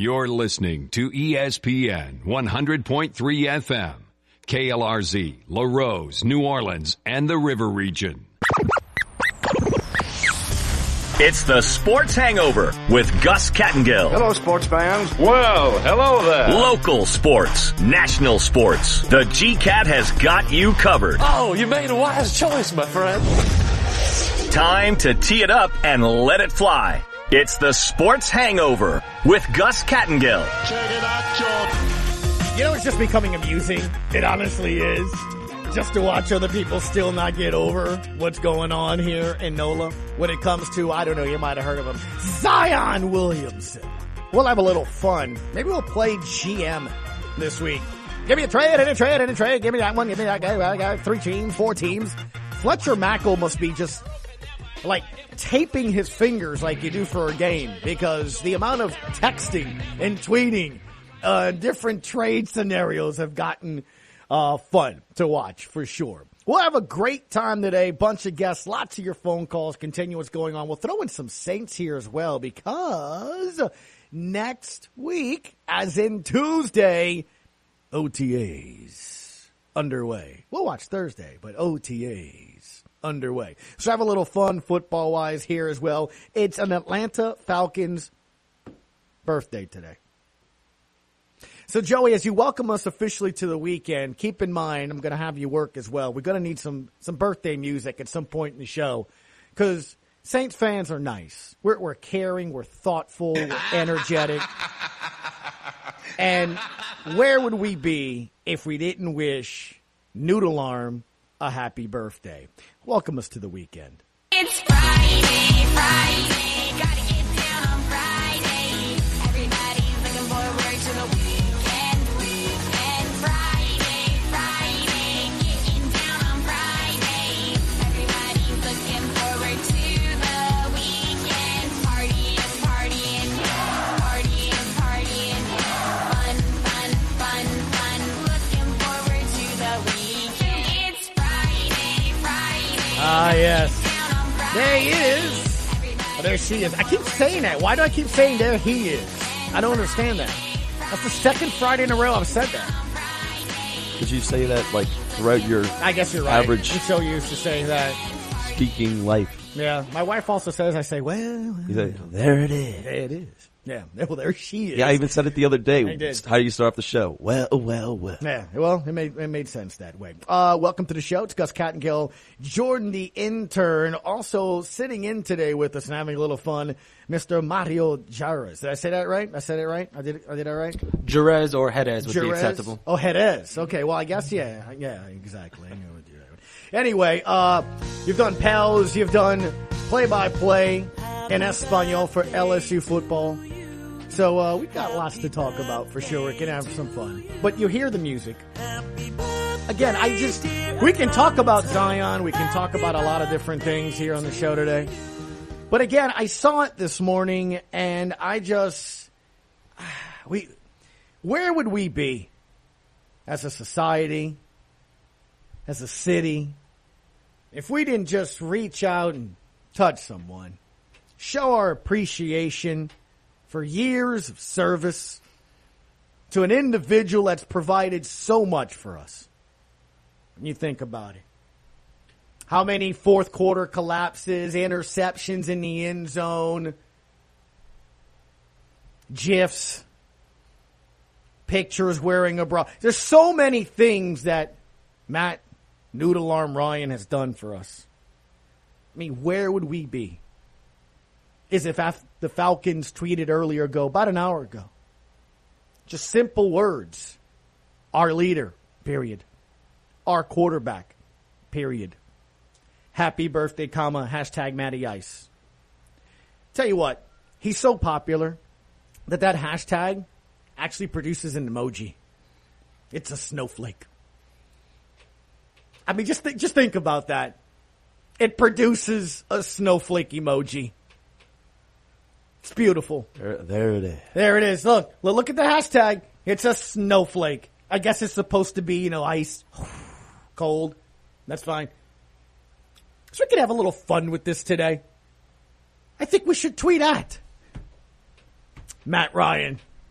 You're listening to ESPN 100.3 FM, KLRZ, LaRose, New Orleans, and the River Region. It's the Sports Hangover with Gus Kattengill. Hello, sports fans. Well, hello there. Local sports, national sports. The GCAT has got you covered. Oh, you made a wise choice, my friend. Time to tee it up and let it fly. It's the Sports Hangover with Gus Kattengill. Check it out, George. You know, it's just becoming amusing. It honestly is. Just to watch other people still not get over what's going on here in NOLA when it comes to, I don't know, you might have heard of him, Zion Williamson. We'll have a little fun. Maybe we'll play GM this week. Give me a trade and a trade and a trade. Give me that one. Give me that guy. I got 3 teams, 4 teams. Fletcher Mackel must be just like taping his fingers like you do for a game, because the amount of texting and tweeting, different trade scenarios have gotten fun to watch for sure. We'll have a great time today. Bunch of guests, lots of your phone calls. Continue what's going on. We'll throw in some Saints here as well, because next week, as in Tuesday, OTAs underway. We'll watch Thursday, but OTAs underway. So have a little fun football-wise here as well. It's an Atlanta Falcons birthday today. So, Joey, as you welcome us officially to the weekend, keep in mind I'm going to have you work as well. We're going to need some birthday music at some point in the show, because Saints fans are nice. We're caring, we're thoughtful, we're energetic. And where would we be if we didn't wish Noodle Arm a happy birthday? Welcome us to the weekend. It's Friday, gotta get down on Friday. Everybody's looking forward to the weekend. Friday, getting down on Friday. Everybody's looking forward to the weekend. Partying, fun. Looking forward to the weekend. It's Friday. Ah, yes. There he is. Oh, there she is. I keep saying that. Why do I keep saying there he is? I don't understand that. That's the second Friday in a row I've said that. Did you say that like throughout your I guess you're right. average I'm so used to saying that. speaking life? Yeah. My wife also says, I say, well. You say, there it is. There it is. Yeah. Well, there she is. Yeah, I even said it the other day. I did. How do you start off the show? Well. Yeah, well, it made sense that way. Welcome to the show. It's Gus Kattengill, Jordan the intern, also sitting in today with us and having a little fun, Mr. Mario Jarez. Did I say that right? I said it right? I did that right? Jerez or Jerez would be acceptable. Oh, Jerez. Okay, well, I guess, yeah, exactly. I knew it. Anyway, you've done Pals, you've done play-by-play in Espanol for LSU football. So we've got lots to talk about for sure. We're going to have some fun. But you hear the music. Again, we can talk about Zion. We can talk about a lot of different things here on the show today. But again, I saw it this morning, and where would we be as a society, as a city, if we didn't just reach out and touch someone, show our appreciation for years of service to an individual that's provided so much for us? When you think about it. How many fourth quarter collapses, interceptions in the end zone, GIFs, pictures wearing a bra. There's so many things that Matt Noodle Arm Ryan has done for us. I mean, where would we be? Is if the Falcons tweeted earlier about an hour ago. Just simple words. Our leader, period. Our quarterback, period. Happy birthday, hashtag Matty Ice. Tell you what, he's so popular that hashtag actually produces an emoji. It's a snowflake. I mean, just think about that. It produces a snowflake emoji. It's beautiful. There it is. There it is. Look at the hashtag. It's a snowflake. I guess it's supposed to be, ice, cold. That's fine. So we could have a little fun with this today. I think we should tweet at Matt Ryan.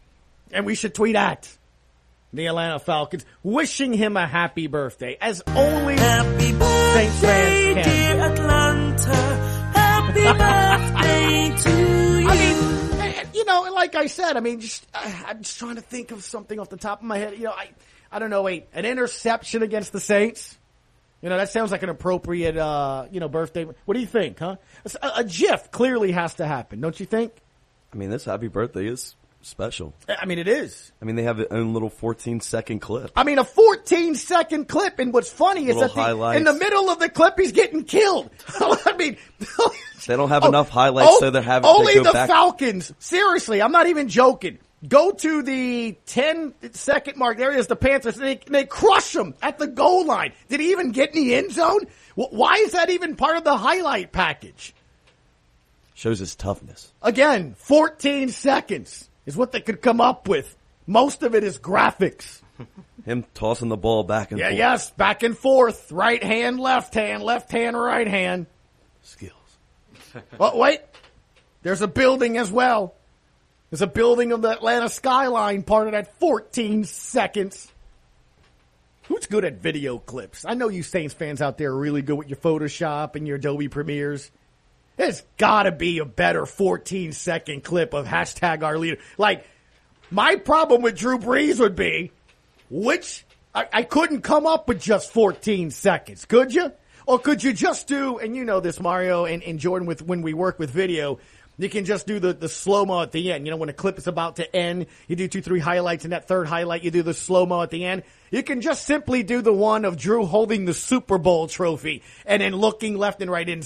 And we should tweet at the Atlanta Falcons, wishing him a happy birthday, as only Saints fans can. Atlanta, happy birthday to you. I mean, you know, like I said, I mean, I'm just trying to think of something off the top of my head. You know, I don't know, an interception against the Saints. You know, that sounds like an appropriate, birthday. What do you think, huh? A GIF clearly has to happen, don't you think? I mean, this happy birthday is special. I mean, it is. I mean, they have their own little 14-second clip. I mean, a 14-second clip, and what's funny is Little that in the middle of the clip, he's getting killed. I mean, they don't have enough highlights, so they're having only to go the back. Falcons. Seriously, I'm not even joking. Go to the 10-second mark. There is the Panthers. They crush him at the goal line. Did he even get in the end zone? Why is that even part of the highlight package? Shows his toughness. Again, 14 seconds is what they could come up with. Most of it is graphics. Him tossing the ball back and forth. Yes, back and forth. Right hand, left hand, right hand. Skills. Oh, wait. There's a building as well. There's a building of the Atlanta skyline, part of that 14 seconds. Who's good at video clips? I know you Saints fans out there are really good with your Photoshop and your Adobe Premieres. There's got to be a better 14-second clip of hashtag our leader. Like, my problem with Drew Brees would be, I couldn't come up with just 14 seconds. Could you? Or could you just do, and you know this, Mario and Jordan, when we work with video, you can just do the slow-mo at the end. You know, when a clip is about to end, you do 2-3 highlights, and that third highlight, you do the slow-mo at the end. You can just simply do the one of Drew holding the Super Bowl trophy and then looking left and right in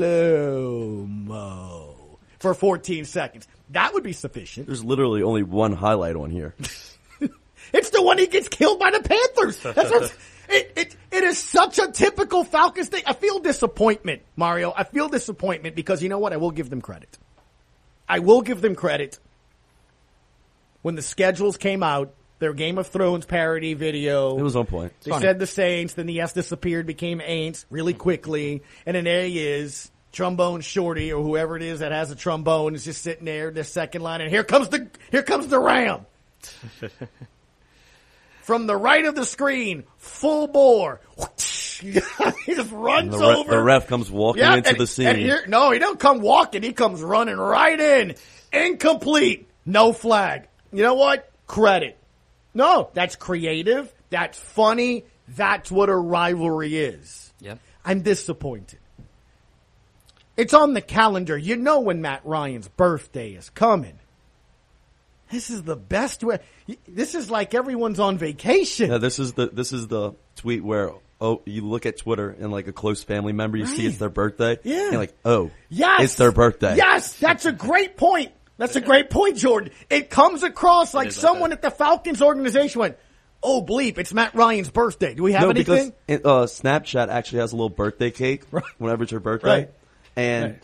slow-mo for 14 seconds. That would be sufficient. There's literally only one highlight on here. It's the one he gets killed by the Panthers. That's what, it is such a typical Falcons thing. I feel disappointment, Mario. I feel disappointment because you know what? I will give them credit. I will give them credit. When the schedules came out, their Game of Thrones parody video. It was on point. They said the Saints, then the S disappeared, became Aints really quickly. And then there he is, Trombone Shorty or whoever it is that has a trombone is just sitting there, the second line, and here comes the Ram. From the right of the screen, full bore. He just runs over. The ref comes walking into the scene. No, he don't come walking. He comes running right in. Incomplete. No flag. You know what? Credit. No, that's creative. That's funny. That's what a rivalry is. Yep. I'm disappointed. It's on the calendar. You know when Matt Ryan's birthday is coming. This is the best way. This is like everyone's on vacation. Yeah, this is the tweet where you look at Twitter and like a close family member, you see it's their birthday. Yeah. And you're like, yes, it's their birthday. Yes, that's a great point. That's a great point, Jordan. It comes across like someone at the Falcons organization went, oh, bleep, it's Matt Ryan's birthday. Do we have anything? Because Snapchat actually has a little birthday cake whenever it's your birthday. Right. And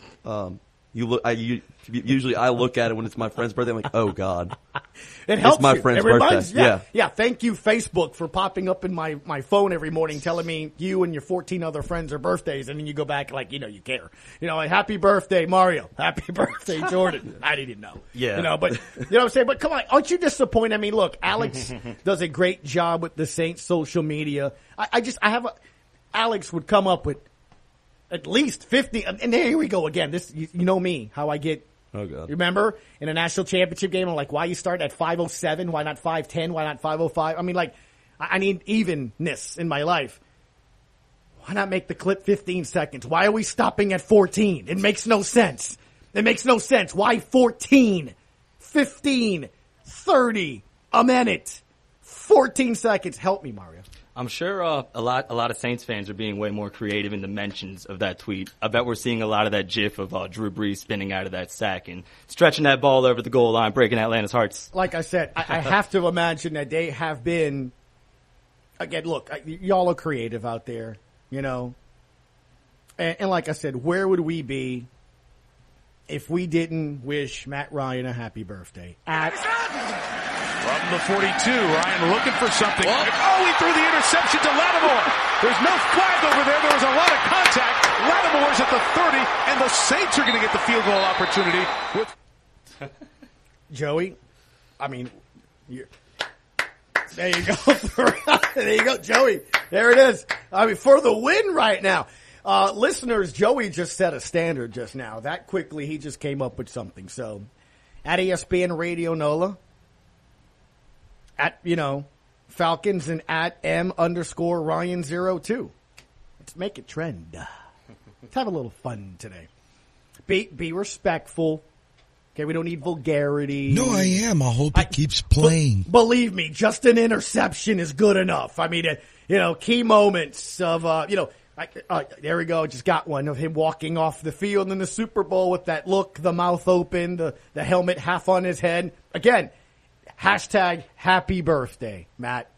usually I look at it when it's my friend's birthday. I'm like, oh God, it helps. It's my you. friend's it reminds, birthday. Yeah. Thank you, Facebook, for popping up in my phone every morning, telling me you and your 14 other friends are birthdays, and then you go back like you care. Like happy birthday, Mario. Happy birthday, Jordan. I didn't know. Yeah. But you know what I'm saying. But come on, aren't you disappointed? I mean, look, Alex does a great job with the Saints social media. Alex would come up with at least 50, and here we go again. This, you know me, how I get. Oh God! Remember in a national championship game, I'm like, why you start at 5:07? Why not 5:10? Why not 5:05? I mean, like, I need evenness in my life. Why not make the clip 15 seconds? Why are we stopping at 14? It makes no sense. It makes no sense. Why 14, 15, 30, a minute, 14 seconds? Help me, Mario. I'm sure a lot of Saints fans are being way more creative in the mentions of that tweet. I bet we're seeing a lot of that gif of Drew Brees spinning out of that sack and stretching that ball over the goal line, breaking Atlanta's hearts. Like I said, I have to imagine that they have been, again, look, y'all are creative out there, and like I said, where would we be if we didn't wish Matt Ryan a happy birthday? From the 42, Ryan looking for something. He threw the interception to Lattimore. There's no flag over there. There was a lot of contact. Lattimore's at the 30, and the Saints are going to get the field goal opportunity. Joey, I mean, There you go. There you go, Joey. There it is. I mean, for the win right now. Listeners, Joey just set a standard just now. That quickly, he just came up with something. So, at ESPN Radio NOLA, at, Falcons, and at M_Ryan02. Let's make it trend. Let's have a little fun today. Be respectful. Okay, we don't need vulgarity. No, I am. I hope it keeps playing. Believe me, just an interception is good enough. I mean, key moments of, there we go. Just got one of him walking off the field in the Super Bowl with that look, the mouth open, the helmet half on his head. Again, hashtag happy birthday, Matt.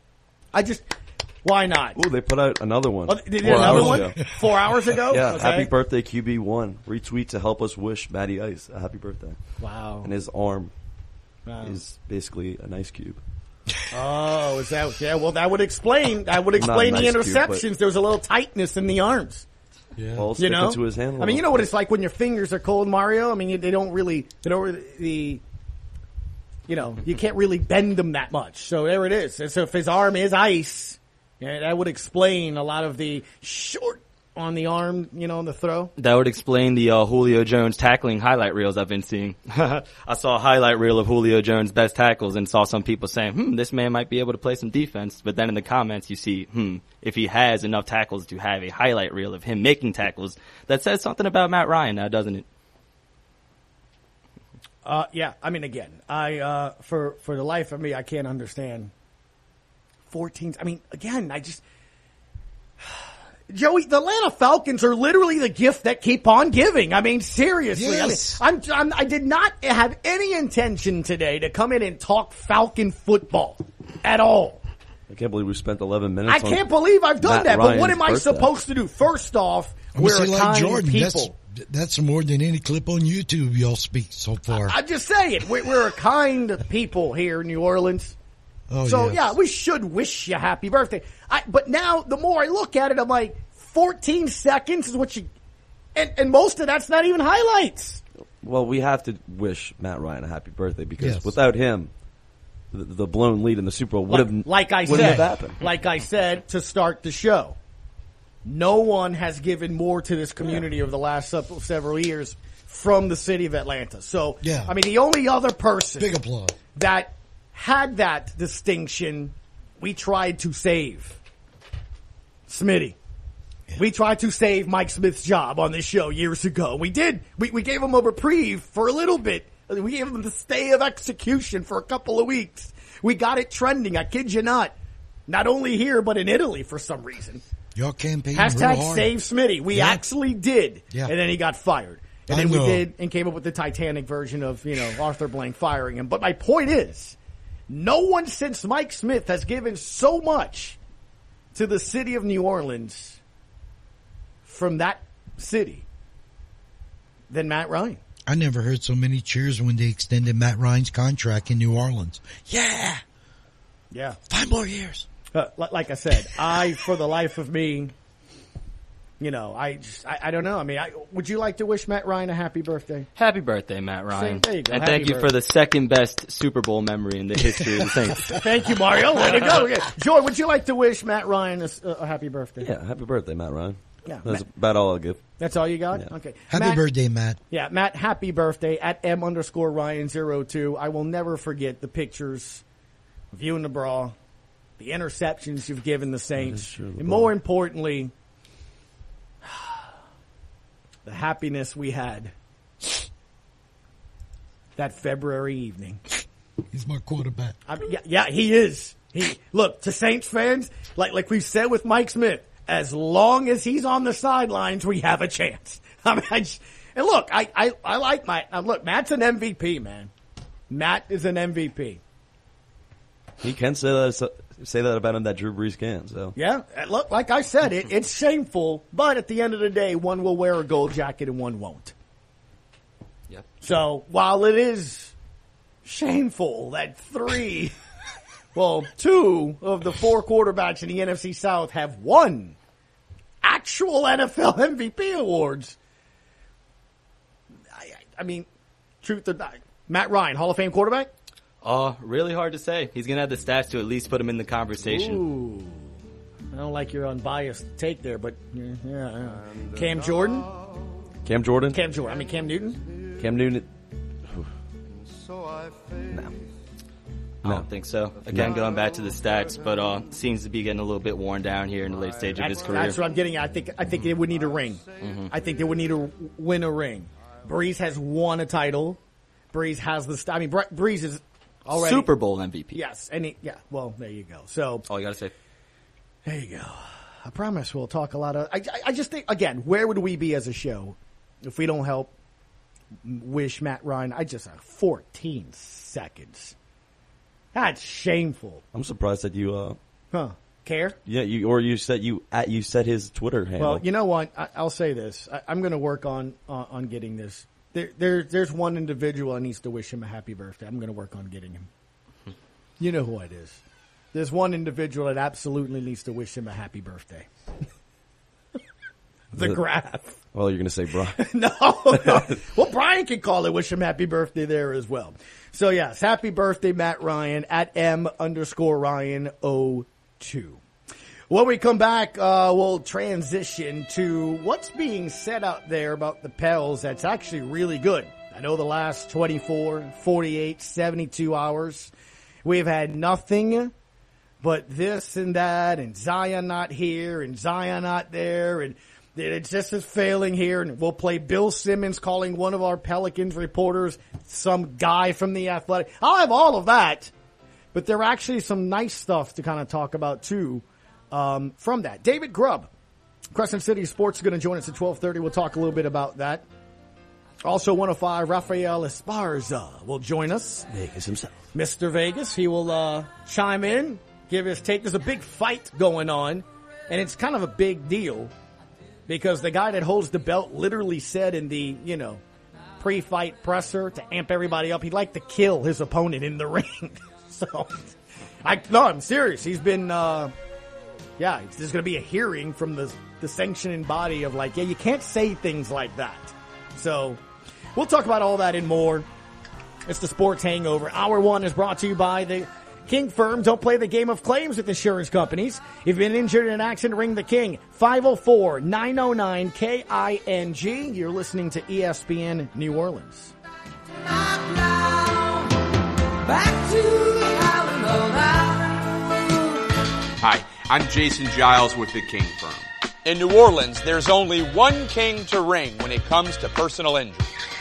Why not? Ooh, they put out another one. Oh, they did another one? Ago. 4 hours ago? Yeah, okay. happy birthday QB1. Retweet to help us wish Matty Ice a happy birthday. Wow. And his arm is basically an ice cube. Oh, is that? Yeah, well, that would explain the interceptions. Cube, there was a little tightness in the arms. Yeah. Well, sticking to his hand. I mean, you know what it's like when your fingers are cold, Mario? I mean, they don't really, you can't really bend them that much. So there it is. And so if his arm is ice, that would explain a lot of the short on the arm, on the throw. That would explain the Julio Jones tackling highlight reels I've been seeing. I saw a highlight reel of Julio Jones' best tackles and saw some people saying, this man might be able to play some defense. But then in the comments you see, if he has enough tackles to have a highlight reel of him making tackles, that says something about Matt Ryan now, doesn't it? Yeah. I mean, again, for the life of me, I can't understand 14. I mean, again, Joey, the Atlanta Falcons are literally the gift that keep on giving. I mean, seriously. Yes. I did not have any intention today to come in and talk Falcon football at all. I can't believe we spent 11 minutes. I can't believe I've done that. Ryan's but what am I supposed to do? First off, we're a kind Jordan, people. That's more than any clip on YouTube y'all speak so far. I'm just saying, we're a kind people here in New Orleans. Oh, so, yes. yeah, we should wish you happy birthday. But now, the more I look at it, I'm like, 14 seconds is what you... And most of that's not even highlights. Well, we have to wish Matt Ryan a happy birthday because without him, the blown lead in the Super Bowl wouldn't have happened. Like I said to start the show, no one has given more to this community over the last several years from the city of Atlanta. So, I mean, the only other person big applause that had that distinction, we tried to save. Smitty. Yeah. We tried to save Mike Smith's job on this show years ago. We did. We gave him a reprieve for a little bit. We gave him the stay of execution for a couple of weeks. We got it trending. I kid you not. Not only here, but in Italy for some reason. Your campaign Hashtag save Smitty. We actually did. Yeah. And then he got fired. And then we did and came up with the Titanic version of, Arthur Blank firing him. But my point is, no one since Mike Smith has given so much to the city of New Orleans from that city than Matt Ryan. I never heard so many cheers when they extended Matt Ryan's contract in New Orleans. Yeah. 5 more years. Like I said, for the life of me, I don't know. I mean, would you like to wish Matt Ryan a happy birthday? Happy birthday, Matt Ryan. There you go. And thank you for the second best Super Bowl memory in the history of the Saints. Thank you, Mario. Way to go. Okay. Joy, would you like to wish Matt Ryan a happy birthday? Yeah, happy birthday, Matt Ryan. Yeah, that's about all I'll give. That's all you got? Yeah. Okay. Happy birthday, Matt. Yeah, Matt, happy birthday at M_Ryan02. I will never forget the pictures of you in the bra, the interceptions you've given the Saints, and more importantly, the happiness we had that February evening. He's my quarterback. Yeah, he is. Look, to Saints fans, like we've said with Mike Smith, as long as he's on the sidelines, we have a chance. I mean, and look, I like look, Matt's an MVP, man. Matt is an MVP. He can say that about him that Drew Brees can. So yeah, look, like I said, it's shameful, but at the end of the day, one will wear a gold jacket and one won't. Yep. So while it is shameful that 2 of the 4 quarterbacks in the NFC South have won actual NFL MVP awards. I mean, Matt Ryan, Hall of Fame quarterback? Really hard to say. He's going to have the stats to at least put him in the conversation. Ooh. I don't like your unbiased take there, but yeah. Cam Jordan? Cam Jordan? Cam Newton? Cam Newton. No. I don't think so. Again, going back to the stats, but seems to be getting a little bit worn down here in the late stage of his career. That's what I'm getting at. I think they would need a ring. Mm-hmm. I think they would need to win a ring. Breeze has won a title. Breeze has Breeze is already Super Bowl MVP. Yes, well, there you go. So all you got to say. There you go. I promise we'll talk a lot of. I just think, again, where would we be as a show if we don't help wish Matt Ryan? 14 seconds. That's shameful. I'm surprised that you care. Yeah, you said his Twitter handle. Well, you know what? I'll say this. I'm going to work on getting this. There's one individual that needs to wish him a happy birthday. I'm going to work on getting him. You know who it is. There's one individual that absolutely needs to wish him a happy birthday. The Graph. Well, you're going to say Brian. No. Well, Brian can call it wish him happy birthday there as well. So, yes, happy birthday, Matt Ryan, at M_Ryan02. When we come back, we'll transition to what's being said out there about the Pels that's actually really good. I know the last 24, 48, 72 hours, we've had nothing but this and that, and Zion not here, and Zion not there, and it just is failing here. And we'll play Bill Simmons calling one of our Pelicans reporters some guy from the Athletic. I'll have all of that, but there are actually some nice stuff to kind of talk about too from that. David Grubb, Crescent City Sports, is going to join us at 12:30. We'll talk a little bit about that. Also 105, Rafael Esparza will join us. Vegas himself. Mr. Vegas. He will chime in, give his take. There's a big fight going on, and it's kind of a big deal because the guy that holds the belt literally said in the, pre-fight presser to amp everybody up, he'd like to kill his opponent in the ring. So, I'm serious. He's been, there's going to be a hearing from the sanctioning body of you can't say things like that. So, we'll talk about all that and more. It's the Sports Hangover. Hour 1 is brought to you by the King Firm. Don't play the game of claims with insurance companies. If you've been injured in an accident, ring the King. 504-909-KING. You're listening to ESPN New Orleans. Back to the island of Hi, I'm Jason Giles with the King Firm. In New Orleans, there's only one king to ring when it comes to personal injury.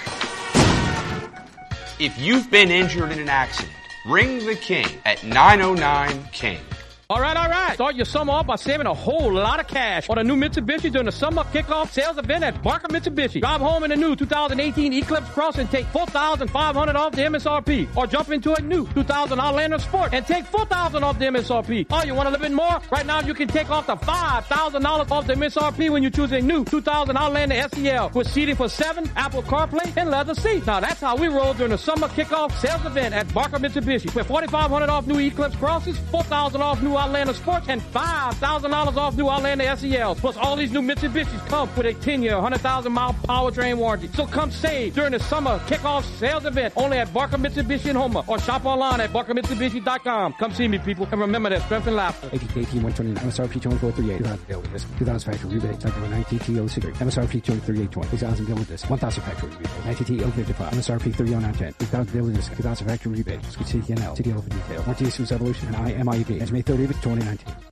If you've been injured in an accident, ring the King at 909-KING. All right. Start your summer off by saving a whole lot of cash on a new Mitsubishi during the summer kickoff sales event at Barker Mitsubishi. Drive home in a new 2018 Eclipse Cross and take $4,500 off the MSRP. Or jump into a new 2000 Outlander Sport and take $4,000 off the MSRP. Oh, you want a little bit more? Right now you can take off the $5,000 off the MSRP when you choose a new 2000 Outlander SEL with seating for 7, Apple CarPlay, and leather seats. Now that's how we roll during the summer kickoff sales event at Barker Mitsubishi. With $4,500 off new Eclipse Crosses, $4,000 off new Outlander Sports, and $5,000 off new Outlander SELs. Plus, all these new Mitsubishis come with a 10-year, 100,000-mile powertrain warranty. So come save during the summer kickoff sales event only at Barker Mitsubishi in Houma, or shop online at barkermitsubishi.com. Come see me, people, and remember that strength and laughter. ATT 129, MSRP 2438. 2,000 deal with this. 2,000 factory rebate. Type 19 TT 06. MSRP 23820. 2,000 deal with this. 1,000 factory rebate. 19 055. MSRP 30910. 2,000 deal with this. 2,000 factory rebate. CTNL. TDL for detail. Warranty issues evolution and IMIEB. As May 30th, 2019.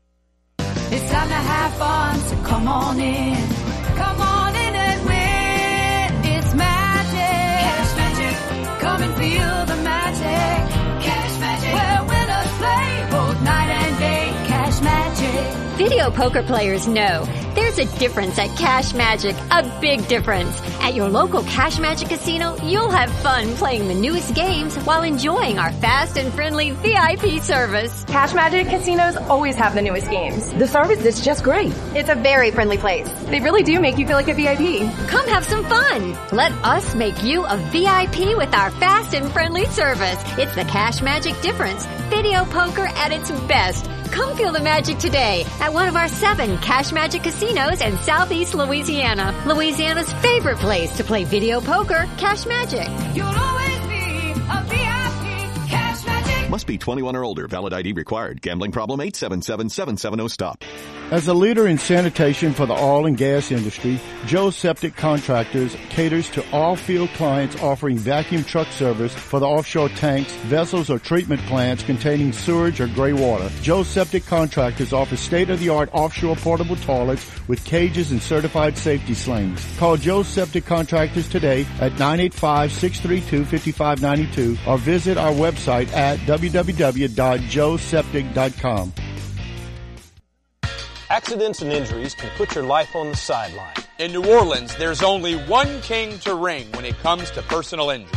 It's time to have fun, so come on in. Come on in and win. It's magic. Cash Magic. Come and feel the magic. Cash Magic. Where winners play both night and day. Cash Magic. Video poker players know there's a difference at Cash Magic, a big difference. At your local Cash Magic casino, you'll have fun playing the newest games while enjoying our fast and friendly VIP service. Cash Magic casinos always have the newest games. The service is just great. It's a very friendly place. They really do make you feel like a VIP. Come have some fun. Let us make you a VIP with our fast and friendly service. It's the Cash Magic difference. Video poker at its best. Come feel the magic today at one of our 7 Cash Magic casinos in Southeast Louisiana. Louisiana's favorite place to play video poker, Cash Magic. You'll always be a VIP. Cash Magic. Must be 21 or older. Valid ID required. Gambling problem? 877-770-STOP. As a leader in sanitation for the oil and gas industry, Joe's Septic Contractors caters to all field clients offering vacuum truck service for the offshore tanks, vessels, or treatment plants containing sewage or gray water. Joe's Septic Contractors offers state-of-the-art offshore portable toilets with cages and certified safety slings. Call Joe's Septic Contractors today at 985-632-5592 or visit our website at www.joeseptic.com. Accidents and injuries can put your life on the sideline. In New Orleans, there's only one king to ring when it comes to personal injury.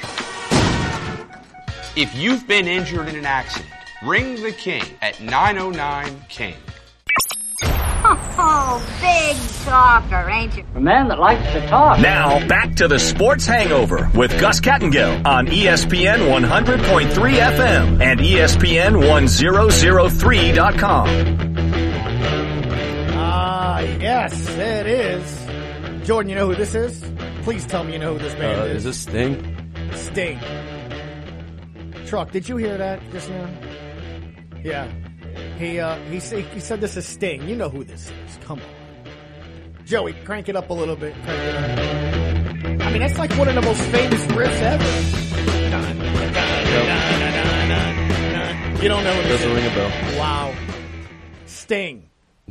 If you've been injured in an accident, ring the king at 909-KING. Oh, big talker, ain't you? A man that likes to talk. Now, back to the Sports Hangover with Gus Kattengill on ESPN 100.3 FM and ESPN 1003.com. Yes, it is. Jordan, you know who this is? Please tell me you know who this band is. Is this Sting? Sting. Truck, did you hear that just now? Yeah. He said this is Sting. You know who this is. Come on. Joey, crank it up a little bit. Crank it up. I mean, that's like one of the most famous riffs ever. You don't know what this is? Doesn't ring a bell. Wow. Sting.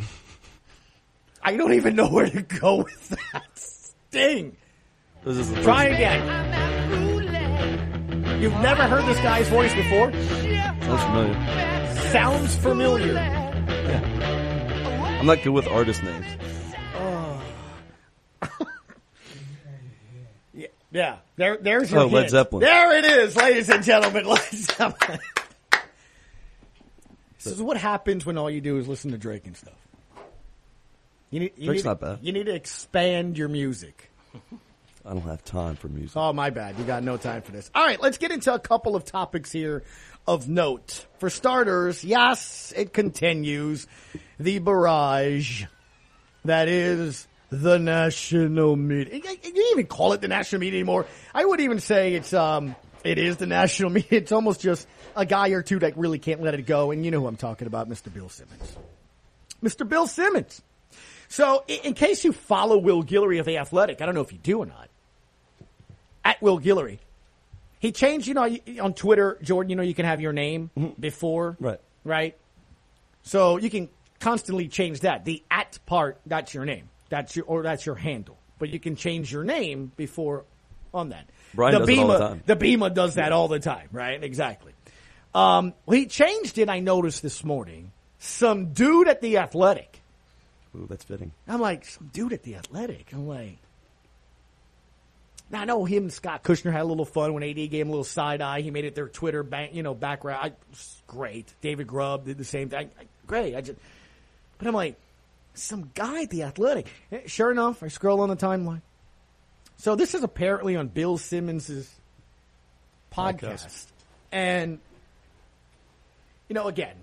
I don't even know where to go with that. Sting. Try again. You've never heard this guy's voice before? Sounds familiar. Sounds familiar. Yeah. I'm not good with artist names. Oh. Yeah. There's your hint. Led Zeppelin. There it is, ladies and gentlemen. Led Zeppelin. This is what happens when all you do is listen to Drake and stuff. Drake's not bad. You need to expand your music. I don't have time for music. Oh, my bad. You got no time for this. All right, let's get into a couple of topics here of note. For starters, yes, it continues. The barrage that is the national media. You didn't even call it the national media anymore. I would even say it is the national media. It's almost just a guy or two that really can't let it go. And you know who I'm talking about, Mr. Bill Simmons. Mr. Bill Simmons. So, in case you follow Will Guillory of The Athletic, I don't know if you do or not, at Will Guillory, he changed, on Twitter, Jordan, you can have your name before. Right? So, you can constantly change that. The at part, that's your name. That's your handle. But you can change your name before on that. Brian does it all the time. The Bema does that all the time, right? Exactly. He changed it, I noticed this morning. Some dude at The Athletic. Ooh, that's fitting. I'm like, some dude at The Athletic. I'm like, now I know him and Scott Kushner had a little fun when AD gave him a little side eye. He made it their Twitter background. Great. David Grubb did the same thing. Great. But I'm like, some guy at The Athletic. Sure enough, I scroll on the timeline. So this is apparently on Bill Simmons' podcast. And, again,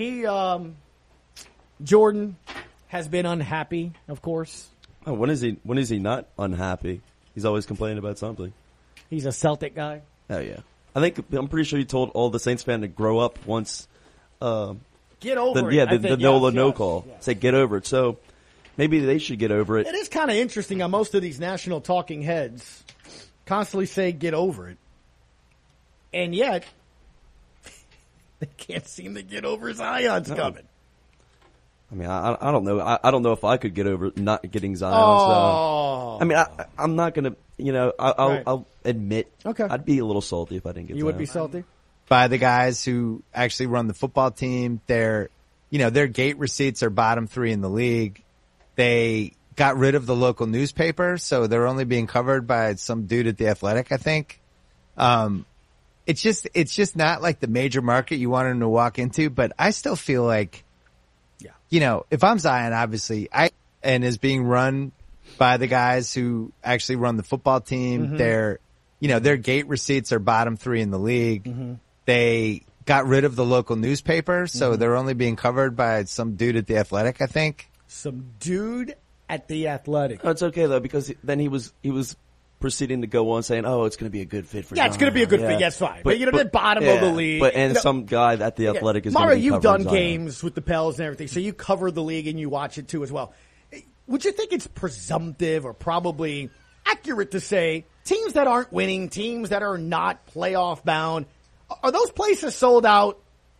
Jordan has been unhappy, of course. Oh, when is he not unhappy? He's always complaining about something. He's a Celtic guy. Oh yeah. I'm pretty sure he told all the Saints fans to grow up once. Get over it. Yeah, the no call. Yes. Say get over it. So maybe they should get over it. It is kind of interesting how most of these national talking heads constantly say get over it, and yet they can't seem to get over Zion's coming. I mean, I don't know. I don't know if I could get over not getting Zion. Oh. So. I mean, I'm not going to, I'll admit. Okay. I'd be a little salty if I didn't get Zion. You would be salty? By the guys who actually run the football team. Their gate receipts are bottom 3 in the league. They got rid of the local newspaper, so they're only being covered by some dude at The Athletic, I think. It's just not like the major market you want him to walk into, but I still feel like, if I'm Zion, obviously, and is being run by the guys who actually run the football team. Their gate receipts are bottom 3 in the league. They got rid of the local newspaper, so they're only being covered by some dude at The Athletic, I think. Some dude at The Athletic. Oh, it's okay though, because then he was proceeding to go on saying, "Oh, it's going to be a good fit for." Yeah, it's going to be a good fit. Yes, fine. But the bottom of the league. But some guy at the Athletic is Mario, going to be you've done Zion. games with the Pels and everything, so you cover the league and you watch it too as well. Would you think it's presumptive or probably accurate to say teams that aren't winning, teams that are not playoff bound, are those places sold out?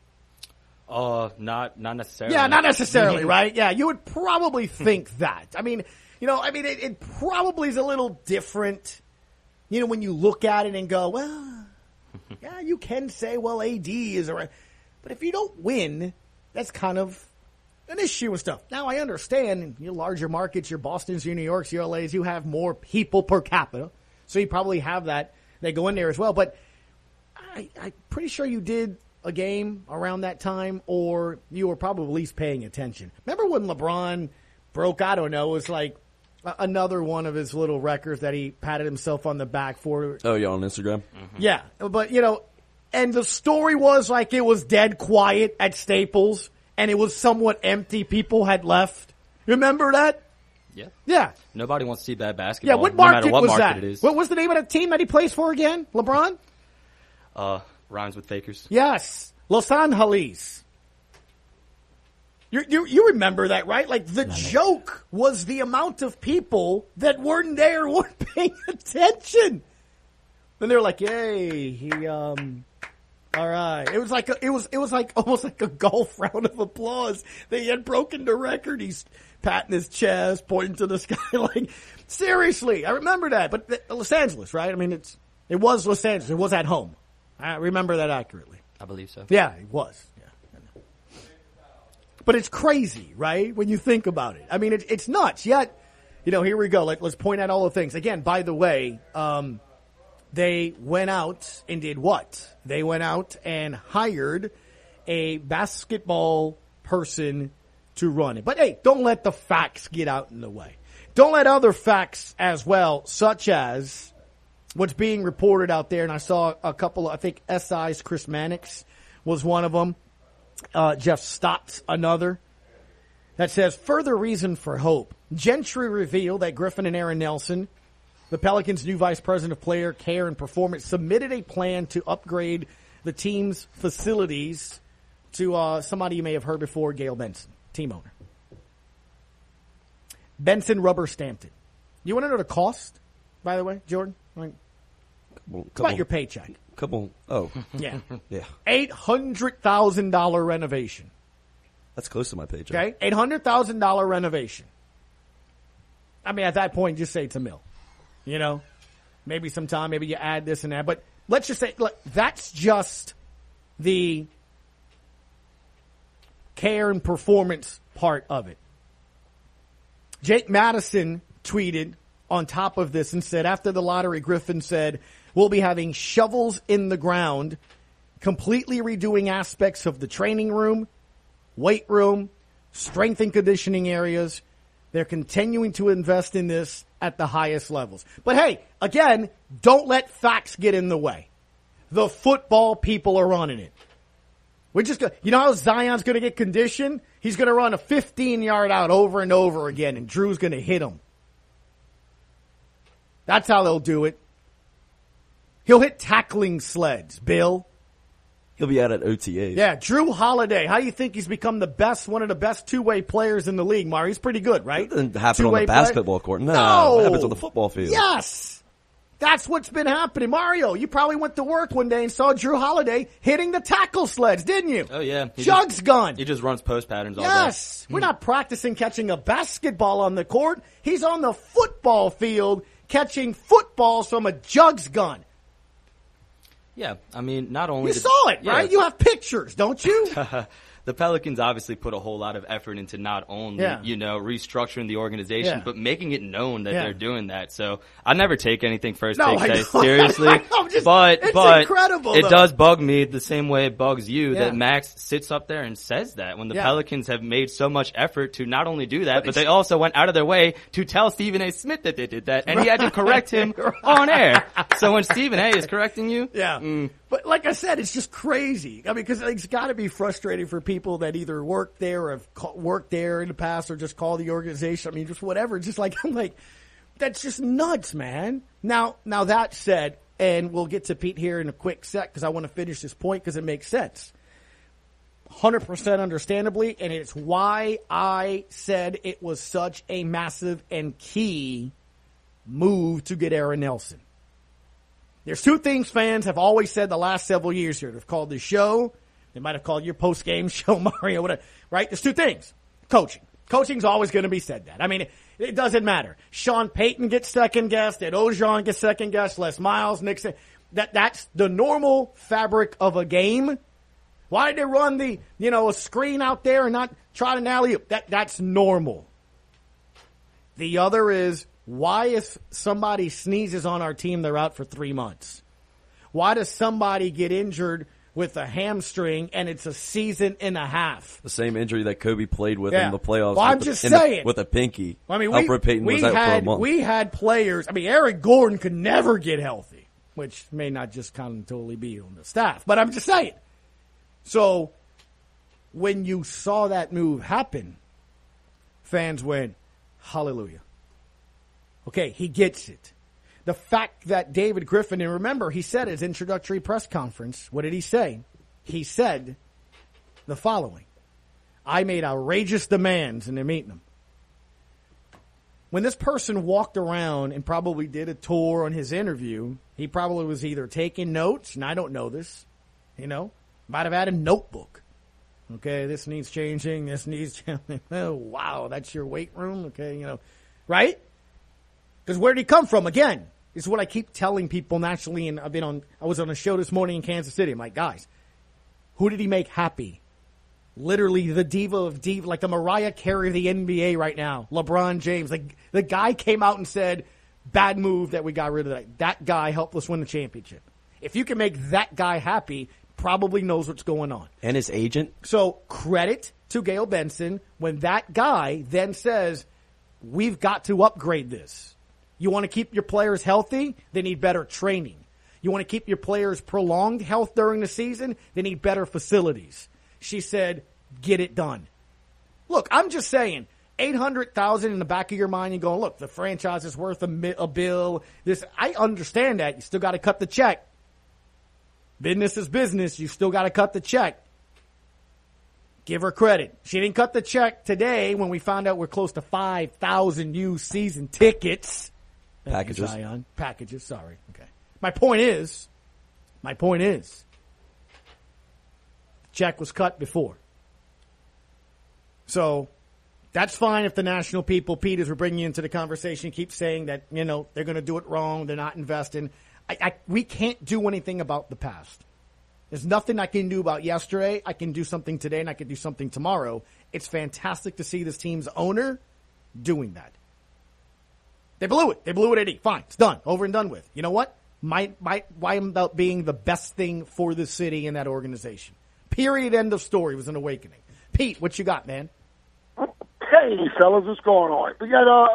Not necessarily. Yeah, not necessarily, right? Yeah, you would probably think that. I mean, it probably is a little different, when you look at it and go, well, yeah, you can say, well, AD is around. But if you don't win, that's kind of an issue and stuff. Now, I understand in your larger markets, your Bostons, your New Yorks, your LAs, you have more people per capita. So you probably have that. They go in there as well. But I'm pretty sure you did a game around that time, or you were probably at least paying attention. Remember when LeBron broke, I don't know, it was like another one of his little records that he patted himself on the back for. Oh, yeah, on Instagram? Mm-hmm. Yeah, but, and the story was like it was dead quiet at Staples, and it was somewhat empty. People had left. Remember that? Yeah. Yeah. Nobody wants to see bad basketball. Yeah, what market no matter what was market that? it is. What was the name of the team that he plays for again? LeBron? Rhymes with Fakers. Yes. Los Angeles. You remember that, right? Like, the joke was the amount of people that weren't there, weren't paying attention. And they're like, yay, all right. It was like almost like a golf round of applause. They had broken the record. He's patting his chest, pointing to the sky. Like, seriously, I remember that. But Los Angeles, right? I mean, it was Los Angeles. It was at home. I remember that accurately. I believe so. Yeah, it was. Yeah. But it's crazy, right? When you think about it. I mean, it's nuts. Yet, here we go. Let's point out all the things. Again, by the way, they went out and did what? They went out and hired a basketball person to run it. But hey, don't let the facts get out in the way. Don't let other facts as well, such as what's being reported out there. And I saw a couple of, I think SI's Chris Mannix was one of them. Jeff Stott's another. That says, further reason for hope. Gentry revealed that Griffin and Aaron Nelson, the Pelicans' new vice president of player care and performance, submitted a plan to upgrade the team's facilities to somebody you may have heard before, Gail Benson, team owner. Benson rubber stamped it. You want to know the cost, by the way, Jordan? It's about your paycheck. Yeah. Yeah. $800,000 renovation. That's close to my paycheck. Okay? $800,000 renovation. I mean, at that point, just say it's a mill. Maybe sometime, maybe you add this and that. But let's just say, look, that's just the care and performance part of it. Jake Madison tweeted on top of this and said, after the lottery, Griffin said, we'll be having shovels in the ground, completely redoing aspects of the training room, weight room, strength and conditioning areas. They're continuing to invest in this at the highest levels. But hey, again, don't let facts get in the way. The football people are running it. We're just going to, how Zion's going to get conditioned? He's going to run a 15-yard out over and over again, and Drew's going to hit him. That's how they'll do it. He'll hit tackling sleds, Bill. He'll be out at OTAs. Yeah, Drew Holiday. How do you think he's become one of the best two-way players in the league, Mario? He's pretty good, right? It doesn't happen on the basketball court. No, it happens on the football field. Yes. That's what's been happening. Mario, you probably went to work one day and saw Drew Holiday hitting the tackle sleds, didn't you? Oh, yeah. Jugs gun. He just runs post patterns all day. Yes. We're not practicing catching a basketball on the court. He's on the football field catching footballs from a jugs gun. Yeah, I mean, not only... You saw it, right? You have pictures, don't you? The Pelicans obviously put a whole lot of effort into not only, restructuring the organization, but making it known that they're doing that. So I never take anything first take seriously. But incredible, it does bug me the same way it bugs you that Max sits up there and says that when the Pelicans have made so much effort to not only do that, but they also went out of their way to tell Stephen A. Smith that they did that, and he had to correct him on air. So when Stephen A. is correcting you, but like I said, it's just crazy. I mean, because it's got to be frustrating for people that either work there or have worked there in the past or just call the organization. I mean, just whatever. Just like, I'm like, That's just nuts, man. Now that said, and we'll get to Pete here in a quick sec because I want to finish this point because it makes sense. 100% understandably, and it's why I said it was such a massive and key move to get Aaron Nelson. There's two things fans have always said the last several years here. They've called the show. They might have called your post-game show, Mario, whatever, right? There's two things. Coaching. Coaching's always going to be said that. I mean, it doesn't matter. Sean Payton gets second-guessed. Ed Ogeron gets second-guessed. Les Miles, Nixon. That's the normal fabric of a game. Why did they run a screen out there and not try to alley-oop? That's normal. The other is, why if somebody sneezes on our team, they're out for 3 months? Why does somebody get injured with a hamstring and it's a season and a half? The same injury that Kobe played with in the playoffs. Well, I'm just saying. With a pinky. I mean, Alfred Payton was out for a month. We had players. I mean, Eric Gordon could never get healthy, which may not just kind of totally be on the staff, but I'm just saying. So when you saw that move happen, fans went, hallelujah. Okay, he gets it. The fact that David Griffin, and remember, he said at his introductory press conference, what did he say? He said the following: I made outrageous demands in their meeting them. When this person walked around and probably did a tour on his interview, he probably was either taking notes, and I don't know this, might have had a notebook. Okay, this needs changing, this needs changing. Oh, wow, that's your weight room? Okay, right? Because where did he come from? Again, this is what I keep telling people nationally, and I was on a show this morning in Kansas City. I'm like, guys, who did he make happy? Literally the diva of diva, like the Mariah Carey of the NBA right now, LeBron James. Like, the guy came out and said, bad move that we got rid of that. That guy helped us win the championship. If you can make that guy happy, probably knows what's going on. And his agent. So credit to Gail Benson when that guy then says, we've got to upgrade this. You want to keep your players healthy? They need better training. You want to keep your players prolonged health during the season? They need better facilities. She said, get it done. Look, I'm just saying, $800,000 in the back of your mind, you're going, look, the franchise is worth a bill. I understand that. You still got to cut the check. Business is business. You still got to cut the check. Give her credit. She didn't cut the check today when we found out we're close to 5,000 used season tickets. Packages. Zion. Packages, sorry. Okay. My point is, the check was cut before. So, that's fine if the national people, Pete, as we're bringing you into the conversation, keep saying that, they're going to do it wrong, they're not investing. We can't do anything about the past. There's nothing I can do about yesterday. I can do something today, and I can do something tomorrow. It's fantastic to see this team's owner doing that. They blew it. They blew it at 8. Fine. It's done. Over and done with. You know what? Why about being the best thing for the city and that organization? Period. End of story. It was an awakening. Pete, what you got, man? Hey, fellas, what's going on? We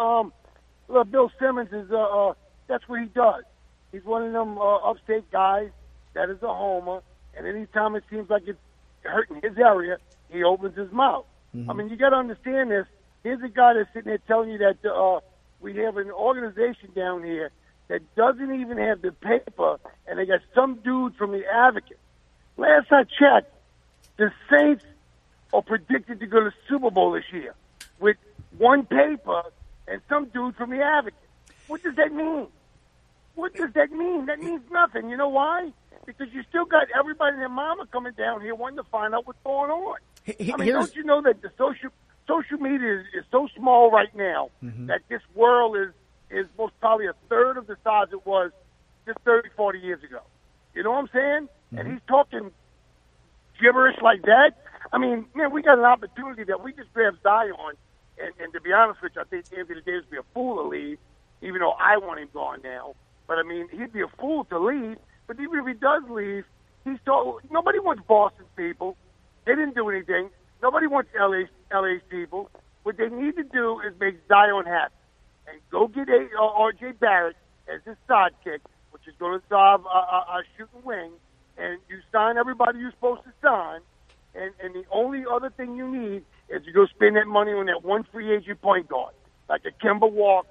got Bill Simmons is that's what he does. He's one of them upstate guys that is a homer, and anytime it seems like it's hurting his area, he opens his mouth. Mm-hmm. I mean, you got to understand this. Here's a guy that's sitting there telling you that we have an organization down here that doesn't even have the paper, and they got some dude from the Advocate. Last I checked, the Saints are predicted to go to the Super Bowl this year with one paper and some dude from the Advocate. What does that mean? What does that mean? That means nothing. You know why? Because you still got everybody and their mama coming down here wanting to find out what's going on. I mean, don't you know that the social media is so small right now that this world is most probably a third of the size it was just 30, 40 years ago. You know what I'm saying? And he's talking gibberish like that. I mean, man, we got an opportunity that we just grabbed Zion, and to be honest with you, I think Anthony Davis would be a fool to leave, even though I want him gone now. But, I mean, he'd be a fool to leave. But even if he does leave, nobody wants Boston people. They didn't do anything. Nobody wants LA people. What they need to do is make Zion happy and go get R.J. Barrett as his sidekick, which is going to solve our shooting wing, and you sign everybody you're supposed to sign, and the only other thing you need is to go spend that money on that one free agent point guard, like a Kemba Walker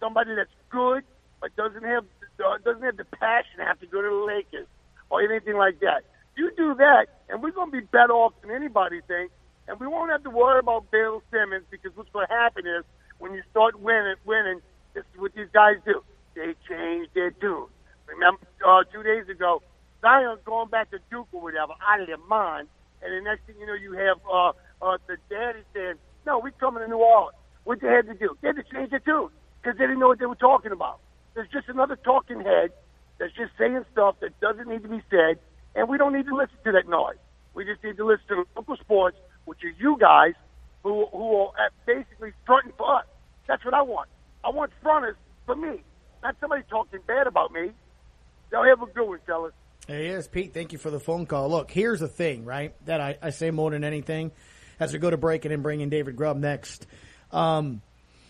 somebody that's good but doesn't have the passion to have to go to the Lakers or anything like that. You do that, and we're going to be better off than anybody thinks, and we won't have to worry about Bill Simmons, because what's going to happen is when you start winning, this is what these guys do. They change their tune. Remember 2 days ago, Zion's going back to Duke or whatever, out of their mind, and the next thing you know, you have the daddy saying, no, we're coming to New Orleans. What they had to do? They had to change their tune because they didn't know what they were talking about. There's just another talking head that's just saying stuff that doesn't need to be said, and we don't need to listen to that noise. We just need to listen to local sports, which are you guys who are basically fronting for us. That's what I want. I want fronters for me, not somebody talking bad about me. Y'all have a good one, fellas. Hey, yes, Pete, thank you for the phone call. Look, here's the thing, right, that I say more than anything as we go to break and then bring in David Grubb next. And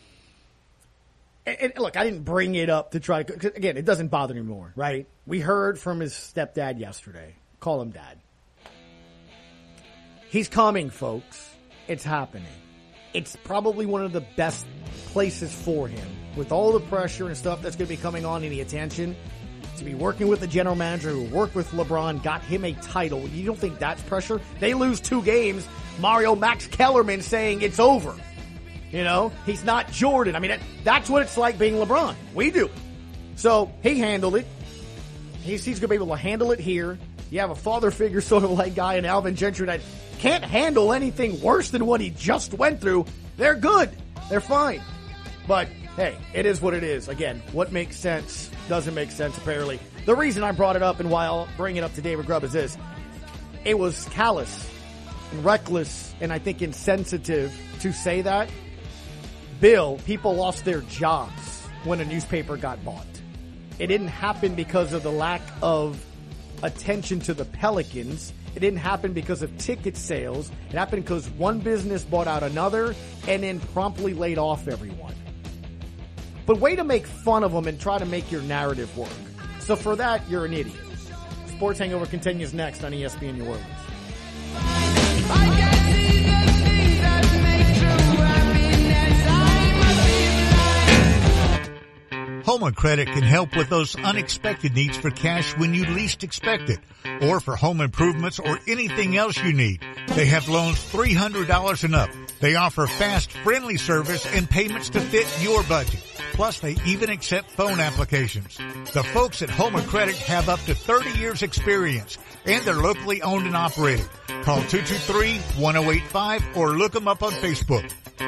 look, I didn't bring it up to try to, 'cause again, it doesn't bother me more, right? We heard from his stepdad yesterday. Call him dad. He's coming, folks. It's happening. It's probably one of the best places for him with all the pressure and stuff that's going to be coming on and the attention to be working with the general manager who worked with LeBron, got him a title. You don't think that's pressure? They lose 2 games. Mario Max Kellerman saying it's over. You know, he's not Jordan. I mean, that's what it's like being LeBron. We do. So he handled it. He's going to be able to handle it here. You have a father figure sort of like guy in Alvin Gentry that can't handle anything worse than what he just went through. They're good. They're fine. But, hey, it is what it is. Again, what makes sense doesn't make sense, apparently. The reason I brought it up and why I'll bring it up to David Grubb is this. It was callous and reckless and I think insensitive to say that. Bill, people lost their jobs when a newspaper got bought. It didn't happen because of the lack of attention to the Pelicans. It didn't happen because of ticket sales. It happened because one business bought out another and then promptly laid off everyone. But way to make fun of them and try to make your narrative work. So for that, you're an idiot. Sports Hangover continues next on ESPN New Orleans. Homa Credit can help with those unexpected needs for cash when you least expect it, or for home improvements or anything else you need. They have loans $300 and up. They offer fast, friendly service and payments to fit your budget. Plus, they even accept phone applications. The folks at Homa Credit have up to 30 years experience, and they're locally owned and operated. Call 223-1085 or look them up on Facebook.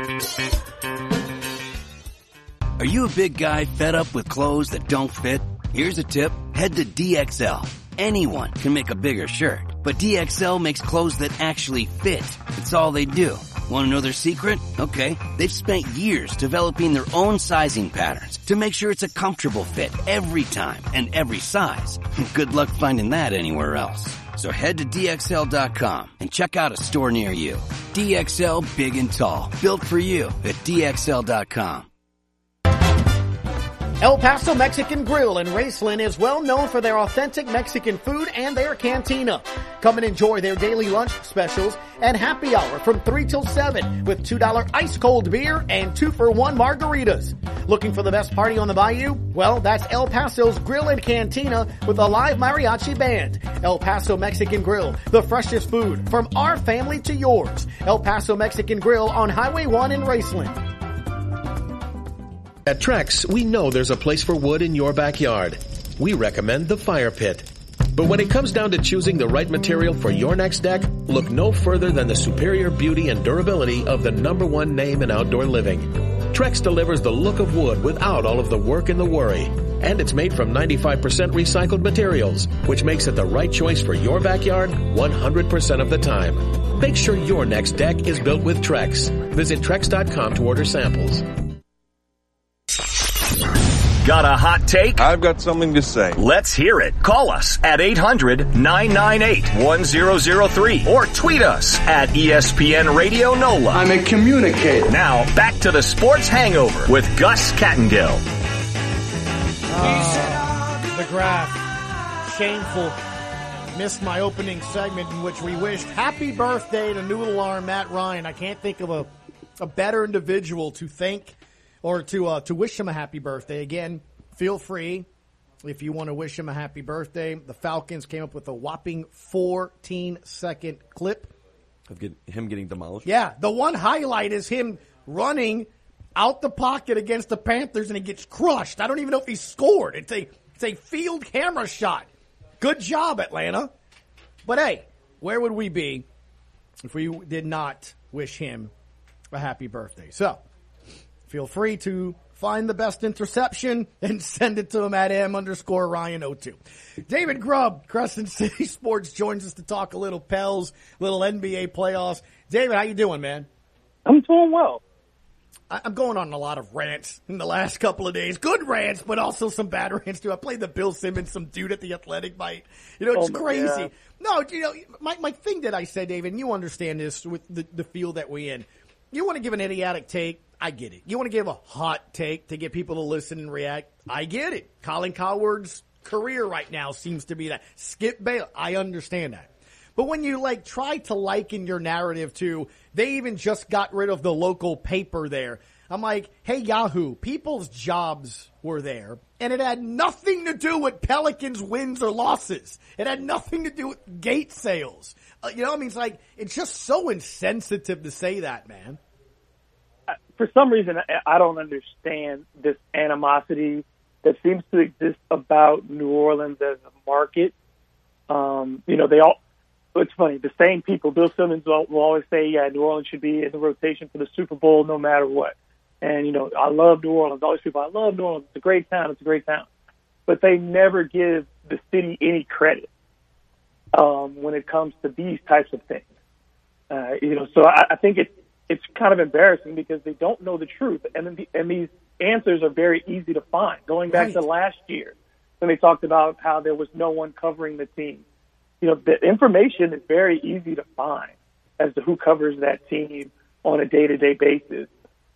Are you a big guy fed up with clothes that don't fit? Here's a tip. Head to DXL. Anyone can make a bigger shirt, but DXL makes clothes that actually fit. It's all they do. Want to know their secret? Okay. They've spent years developing their own sizing patterns to make sure it's a comfortable fit every time and every size. Good luck finding that anywhere else. So head to DXL.com and check out a store near you. DXL Big and Tall. Built for you at DXL.com. El Paso Mexican Grill in Raceland is well known for their authentic Mexican food and their cantina. Come and enjoy their daily lunch specials and happy hour from 3 till 7 with $2 ice cold beer and 2-for-1 margaritas. Looking for the best party on the bayou? Well, that's El Paso's Grill and Cantina with a live mariachi band. El Paso Mexican Grill, the freshest food from our family to yours. El Paso Mexican Grill on Highway 1 in Raceland. At Trex, we know there's a place for wood in your backyard. We recommend the Fire Pit. But when it comes down to choosing the right material for your next deck, look no further than the superior beauty and durability of the #1 name in outdoor living. Trex delivers the look of wood without all of the work and the worry. And it's made from 95% recycled materials, which makes it the right choice for your backyard 100% of the time. Make sure your next deck is built with Trex. Visit Trex.com to order samples. Got a hot take? I've got something to say. Let's hear it. Call us at 800-998-1003 or tweet us at ESPN Radio NOLA. I'm a communicator. Now, back to the Sports Hangover with Gus Kattengill. The graph. Shameful. Missed my opening segment in which we wished happy birthday to Noodle Arm Matt Ryan. I can't think of a better individual to thank or to wish him a happy birthday. Again, feel free if you want to wish him a happy birthday. The Falcons came up with a whopping 14-second clip of him getting demolished. Yeah, the one highlight is him running out the pocket against the Panthers, and he gets crushed. I don't even know if he scored. It's a field camera shot. Good job, Atlanta. But hey, where would we be if we did not wish him a happy birthday? So, feel free to find the best interception and send it to him at M_Ryan02. David Grubb, Crescent City Sports, joins us to talk a little Pels, little NBA playoffs. David, how you doing, man? I'm doing well. I'm going on a lot of rants in the last couple of days. Good rants, but also some bad rants, too. I played the Bill Simmons, some dude at the Athletic bite. It's crazy. God. No, my thing that I said, David, and you understand this with the field that we're in. You want to give an idiotic take, I get it. You want to give a hot take to get people to listen and react, I get it. Colin Cowherd's career right now seems to be that. Skip Bayless, I understand that. But when you try to liken your narrative to, they even just got rid of the local paper there. I'm like, hey, Yahoo, people's jobs were there, and it had nothing to do with Pelicans wins or losses. It had nothing to do with gate sales. It's just so insensitive to say that, man. For some reason, I don't understand this animosity that seems to exist about New Orleans as a market. It's funny, the same people, Bill Simmons will always say, yeah, New Orleans should be in the rotation for the Super Bowl no matter what. And, I love New Orleans. All these people, I love New Orleans. It's a great town. But they never give the city any credit when it comes to these types of things. So I think it's kind of embarrassing because they don't know the truth. And these answers are very easy to find. Going back to last year when they talked about how there was no one covering the team. The information is very easy to find as to who covers that team on a day-to-day basis.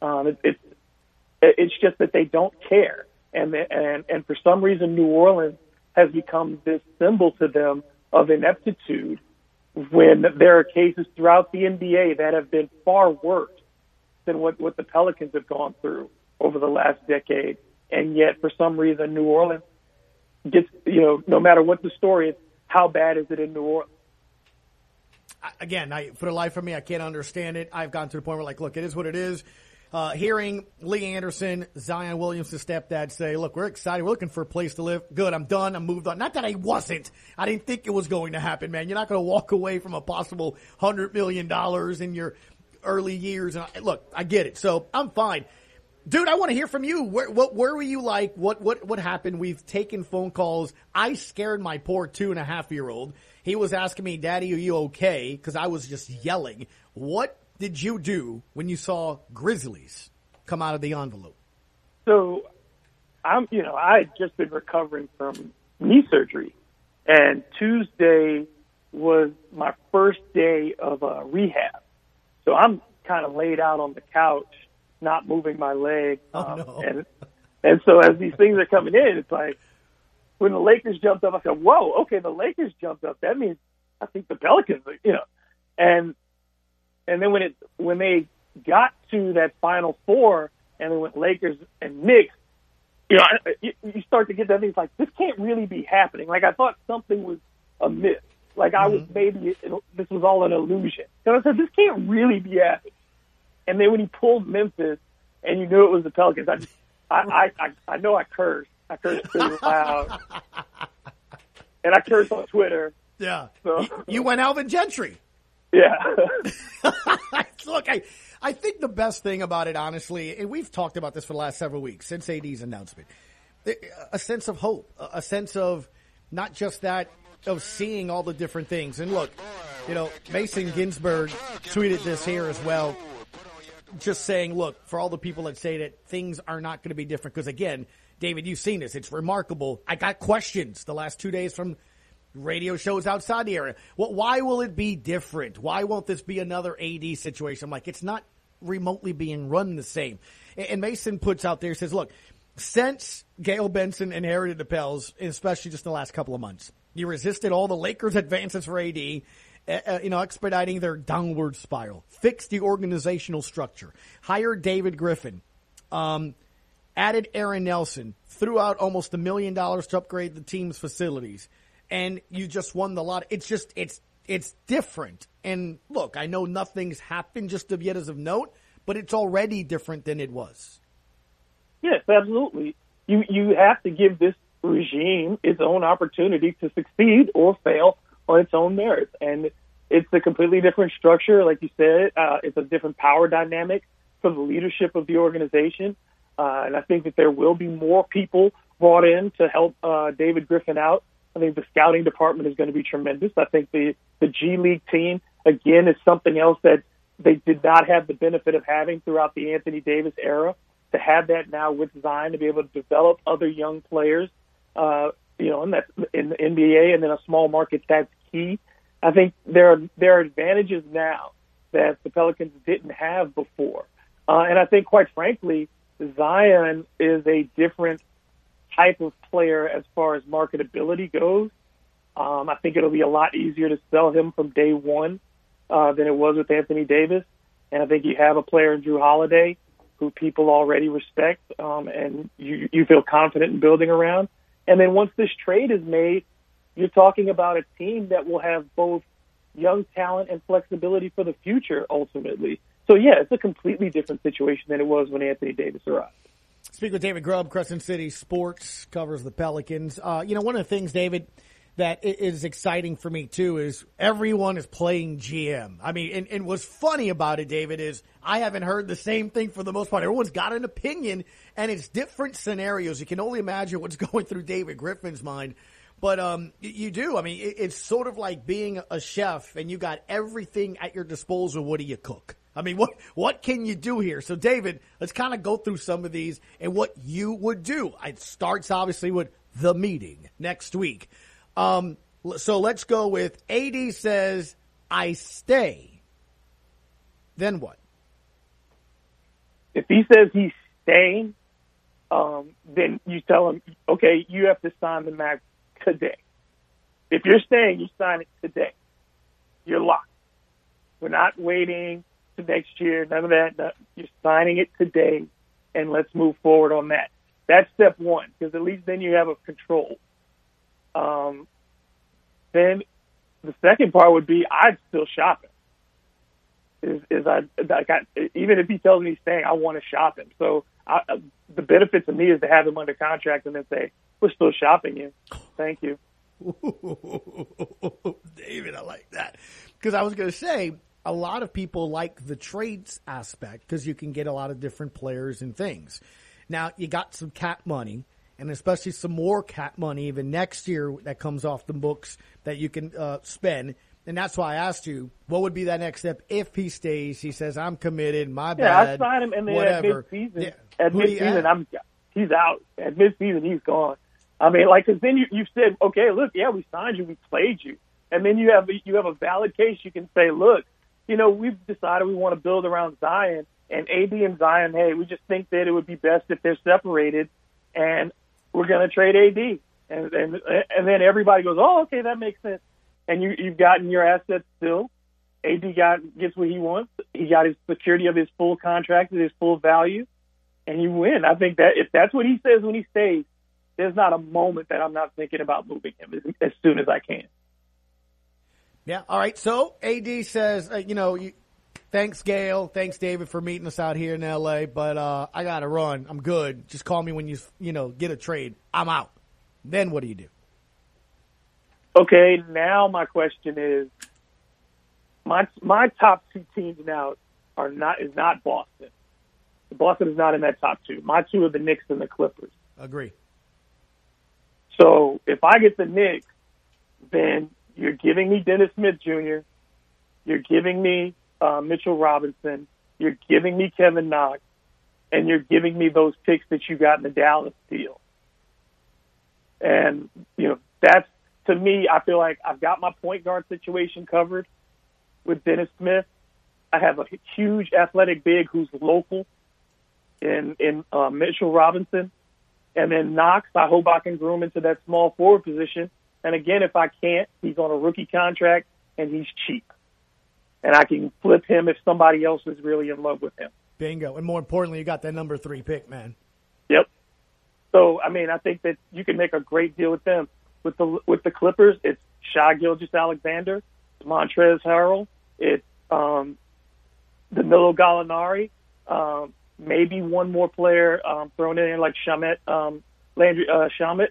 It's just that they don't care, and for some reason, New Orleans has become this symbol to them of ineptitude. When there are cases throughout the NBA that have been far worse than what the Pelicans have gone through over the last decade, and yet for some reason, New Orleans gets no matter what the story is. How bad is it in New Orleans? Again, for the life of me, I can't understand it. I've gotten to the point where, look, it is what it is. Hearing Lee Anderson, Zion Williamson's stepdad say, look, we're excited. We're looking for a place to live. Good, I'm done. I'm moved on. Not that I wasn't. I didn't think it was going to happen, man. You're not going to walk away from a possible $100 million in your early years. And look, I get it. So I'm fine. Dude, I want to hear from you. Where were you like? What happened? We've taken phone calls. I scared my poor 2.5-year-old. He was asking me, Daddy, are you okay? Because I was just yelling. What did you do when you saw Grizzlies come out of the envelope? So, I had just been recovering from knee surgery, and Tuesday was my first day of rehab. So I'm kind of laid out on the couch, not moving my leg. And so as these things are coming in, it's like when the Lakers jumped up, I said, whoa, okay, the Lakers jumped up. That means I think the Pelicans, and then when they got to that Final Four and they went Lakers and Knicks, you start to get that thing like, this can't really be happening. Like I thought something was amiss. Like I was this was all an illusion. So I said, this can't really be happening. And then when he pulled Memphis, and you knew it was the Pelicans, I know I cursed. I cursed pretty loud, and I cursed on Twitter. Yeah, so. You went Alvin Gentry. Yeah. Look, I think the best thing about it, honestly, and we've talked about this for the last several weeks since AD's announcement, a sense of hope, a sense of not just that of seeing all the different things. And look, Mason Ginsberg tweeted this here as well. Just saying, look, for all the people that say that things are not going to be different, because again, David, you've seen this. It's remarkable. I got questions the last 2 days from radio shows outside the area. Well, why will it be different? Why won't this be another AD situation? I'm like, it's not remotely being run the same. And Mason puts out there, says, look, since Gail Benson inherited the Pels, especially just in the last couple of months, you resisted all the Lakers' advances for AD, expediting their downward spiral, fix the organizational structure, hire David Griffin, Added Aaron Nelson, threw out almost $1 million to upgrade the team's facilities, and you just won the lot. It's just it's different. And look, I know nothing's happened just yet as of note, but it's already different than it was. Yes, absolutely. You have to give this regime its own opportunity to succeed or fail on its own merits, and it's a completely different structure, like you said. It's a different power dynamic for the leadership of the organization. And I think that there will be more people brought in to help David Griffin out. I think the scouting department is going to be tremendous. I think the G League team, again, is something else that they did not have the benefit of having throughout the Anthony Davis era. To have that now with Zion, to be able to develop other young players, and that's in the NBA and in a small market, that's key. I think there are advantages now that the Pelicans didn't have before. And I think, quite frankly, Zion is a different type of player as far as marketability goes. I think it'll be a lot easier to sell him from day one than it was with Anthony Davis. And I think you have a player in Jrue Holiday who people already respect, and you feel confident in building around. And then once this trade is made, you're talking about a team that will have both young talent and flexibility for the future, ultimately. So, yeah, it's a completely different situation than it was when Anthony Davis arrived. Speak with David Grubb, Crescent City Sports, covers the Pelicans. One of the things, David, that is exciting for me, too, is everyone is playing GM. I mean, and what's funny about it, David, is I haven't heard the same thing for the most part. Everyone's got an opinion, and it's different scenarios. You can only imagine what's going through David Griffin's mind. But you do. I mean, it's sort of like being a chef, and you got everything at your disposal. What do you cook? I mean, what can you do here? So, David, let's kind of go through some of these and what you would do. It starts, obviously, with the meeting next week. So let's go with AD says, I stay. Then what? If he says he's staying, then you tell him, okay, you have to sign the max today. If you're staying, you sign it today. You're locked. We're not waiting to next year, none of that. No, you're signing it today, and let's move forward on that. That's step one, because at least then you have a control. Then the second part would be I'd still shop him. Even if he tells me he's staying, I want to shop him. So the benefit to me is to have him under contract and then say, we're still shopping you. Thank you. David, I like that. Because I was going to say, a lot of people like the trades aspect because you can get a lot of different players and things. Now, you got some cap money, and especially some more cap money even next year that comes off the books that you can spend. And that's why I asked you, what would be that next step if he stays? He says, I'm committed, my bad. Yeah, I signed him, and then whatever. at midseason, he's out. At midseason, he's gone. I mean, because then you said, okay, look, yeah, we signed you, we played you. And then you have a valid case. You can say, look, we've decided we want to build around Zion, and AD and Zion, hey, we just think that it would be best if they're separated, and we're going to trade AD. And then everybody goes, oh, okay, that makes sense. And you've gotten your assets still. AD gets what he wants. He got his security of his full contract at his full value, and you win. I think that if that's what he says when he stays, there's not a moment that I'm not thinking about moving him as soon as I can. Yeah. All right. So AD says, thanks, Gail. Thanks, David, for meeting us out here in LA. But I got to run. I'm good. Just call me when you get a trade. I'm out. Then what do you do? Okay. Now my question is, my top two teams now is not Boston. Boston is not in that top two. My two are the Knicks and the Clippers. Agree. So if I get the Knicks, then you're giving me Dennis Smith Jr., you're giving me Mitchell Robinson, you're giving me Kevin Knox, and you're giving me those picks that you got in the Dallas deal. And, that's, to me, I feel like I've got my point guard situation covered with Dennis Smith. I have a huge athletic big who's local in Mitchell Robinson. And then Knox, I hope I can groom into that small forward position. And again, if I can't, he's on a rookie contract and he's cheap. And I can flip him if somebody else is really in love with him. Bingo. And more importantly, you got that number 3 pick, man. Yep. So, I mean, I think that you can make a great deal with them. With the Clippers, it's Shai Gilgeous-Alexander, it's Montrezl Harrell, it's Danilo Gallinari, maybe one more player thrown in there like Landry Shamet.